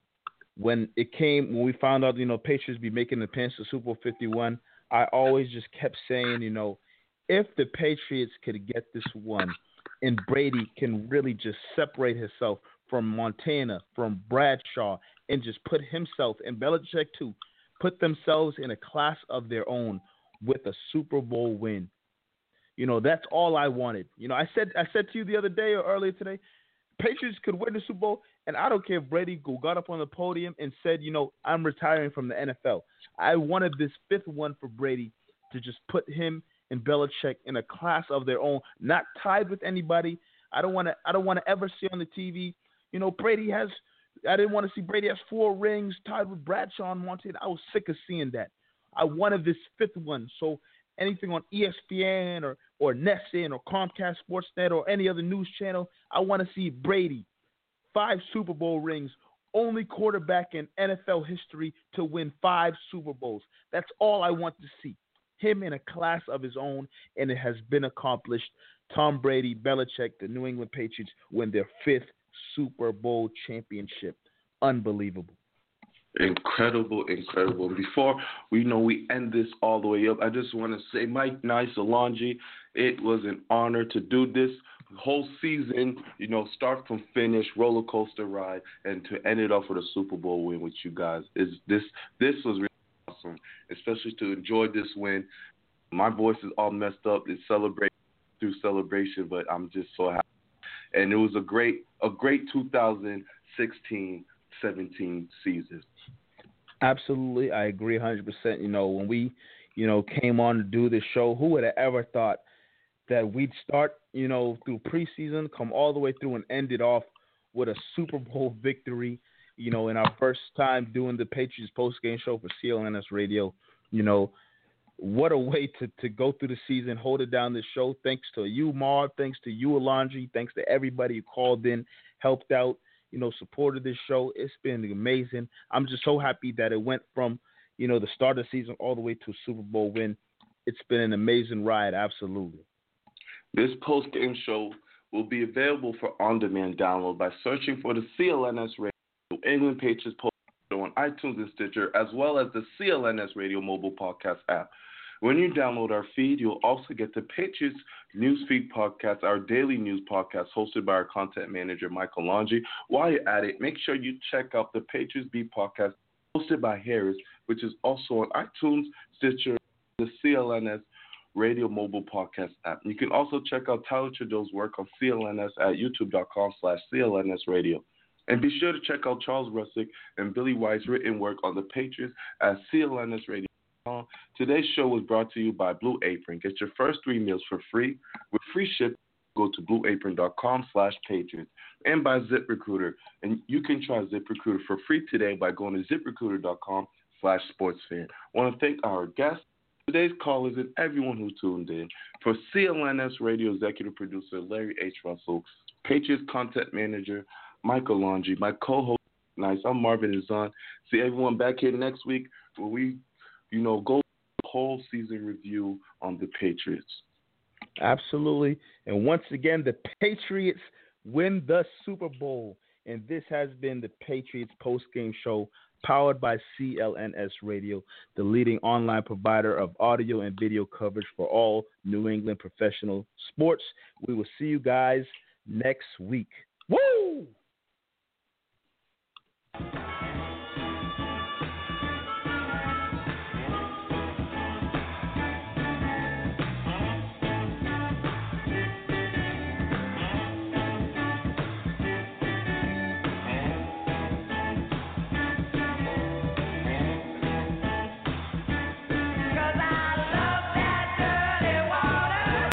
when it came, when we found out, you know, Patriots be making the pants to Super Bowl fifty-one, I always just kept saying, you know, if the Patriots could get this one and Brady can really just separate himself from Montana, from Bradshaw, and just put himself, and Belichick too, put themselves in a class of their own with a Super Bowl win. You know, that's all I wanted. You know, I said I said to you the other day or earlier today, Patriots could win the Super Bowl, and I don't care if Brady got up on the podium and said, you know, I'm retiring from the N F L. I wanted this fifth one for Brady to just put him and Belichick in a class of their own, not tied with anybody. I don't want to. I don't want to ever see on the T V, you know, Brady has. I didn't want to see Brady has four rings tied with Bradshaw and Montana. I was sick of seeing that. I wanted this fifth one. So anything on E S P N or or Nesson or Comcast Sportsnet or any other news channel, I want to see Brady, five Super Bowl rings. Only quarterback in N F L history to win five Super Bowls. That's all I want to see. Him in a class of his own, and it has been accomplished. Tom Brady, Belichick, the New England Patriots win their fifth Super Bowl championship. Unbelievable. Incredible, incredible. Before we know we end this all the way up, I just want to say, Mike Nice, Alonji, it was an honor to do this whole season, you know, start from finish, roller coaster ride, and to end it off with a Super Bowl win with you guys. Is this this was really awesome, especially to enjoy this win. My voice is all messed up. It's celebrate through celebration, but I'm just so happy. And it was a great a great two thousand sixteen seventeen season. Absolutely, I agree one hundred percent. You know, when we, you know, came on to do this show, who would have ever thought that we'd start, you know, through preseason, come all the way through and end it off with a Super Bowl victory, you know, in our first time doing the Patriots post-game show for C L N S Radio. You know, what a way to, to go through the season, hold it down this show. Thanks to you, Marv. Thanks to you, Alonji. Thanks to everybody who called in, helped out, you know, supported this show. It's been amazing. I'm just so happy that it went from, you know, the start of the season all the way to a Super Bowl win. It's been an amazing ride, absolutely. This post-game show will be available for on-demand download by searching for the C L N S Radio New England Patriots post show on iTunes and Stitcher, as well as the C L N S Radio mobile podcast app. When you download our feed, you'll also get the Patriots Newsfeed podcast, our daily news podcast hosted by our content manager, Michael Longi. While you're at it, make sure you check out the Patriots Beat podcast hosted by Harris, which is also on iTunes, Stitcher, the C L N S Radio mobile podcast app. You can also check out Tyler Trudeau's work on C L N S at youtube.com slash CLNS Radio. And be sure to check out Charles Russick and Billy White's written work on the Patriots at C L N S Radio. Today's show was brought to you by Blue Apron. Get your first three meals for free with free shipping. Go to blueapron.com slash Patriots and by ZipRecruiter. And you can try ZipRecruiter for free today by going to ziprecruiter.com slash sportsfan. I want to thank our guests, today's callers, and everyone who tuned in. For C L N S Radio executive producer Larry H. Russell, Patriots content manager Michael Longi, my co-host, nice, I'm Marvin Azan. See everyone back here next week where we, you know, go the whole season review on the Patriots. Absolutely. And once again, the Patriots win the Super Bowl. And this has been the Patriots post-game show powered by C L N S Radio, the leading online provider of audio and video coverage for all New England professional sports. We will see you guys next week.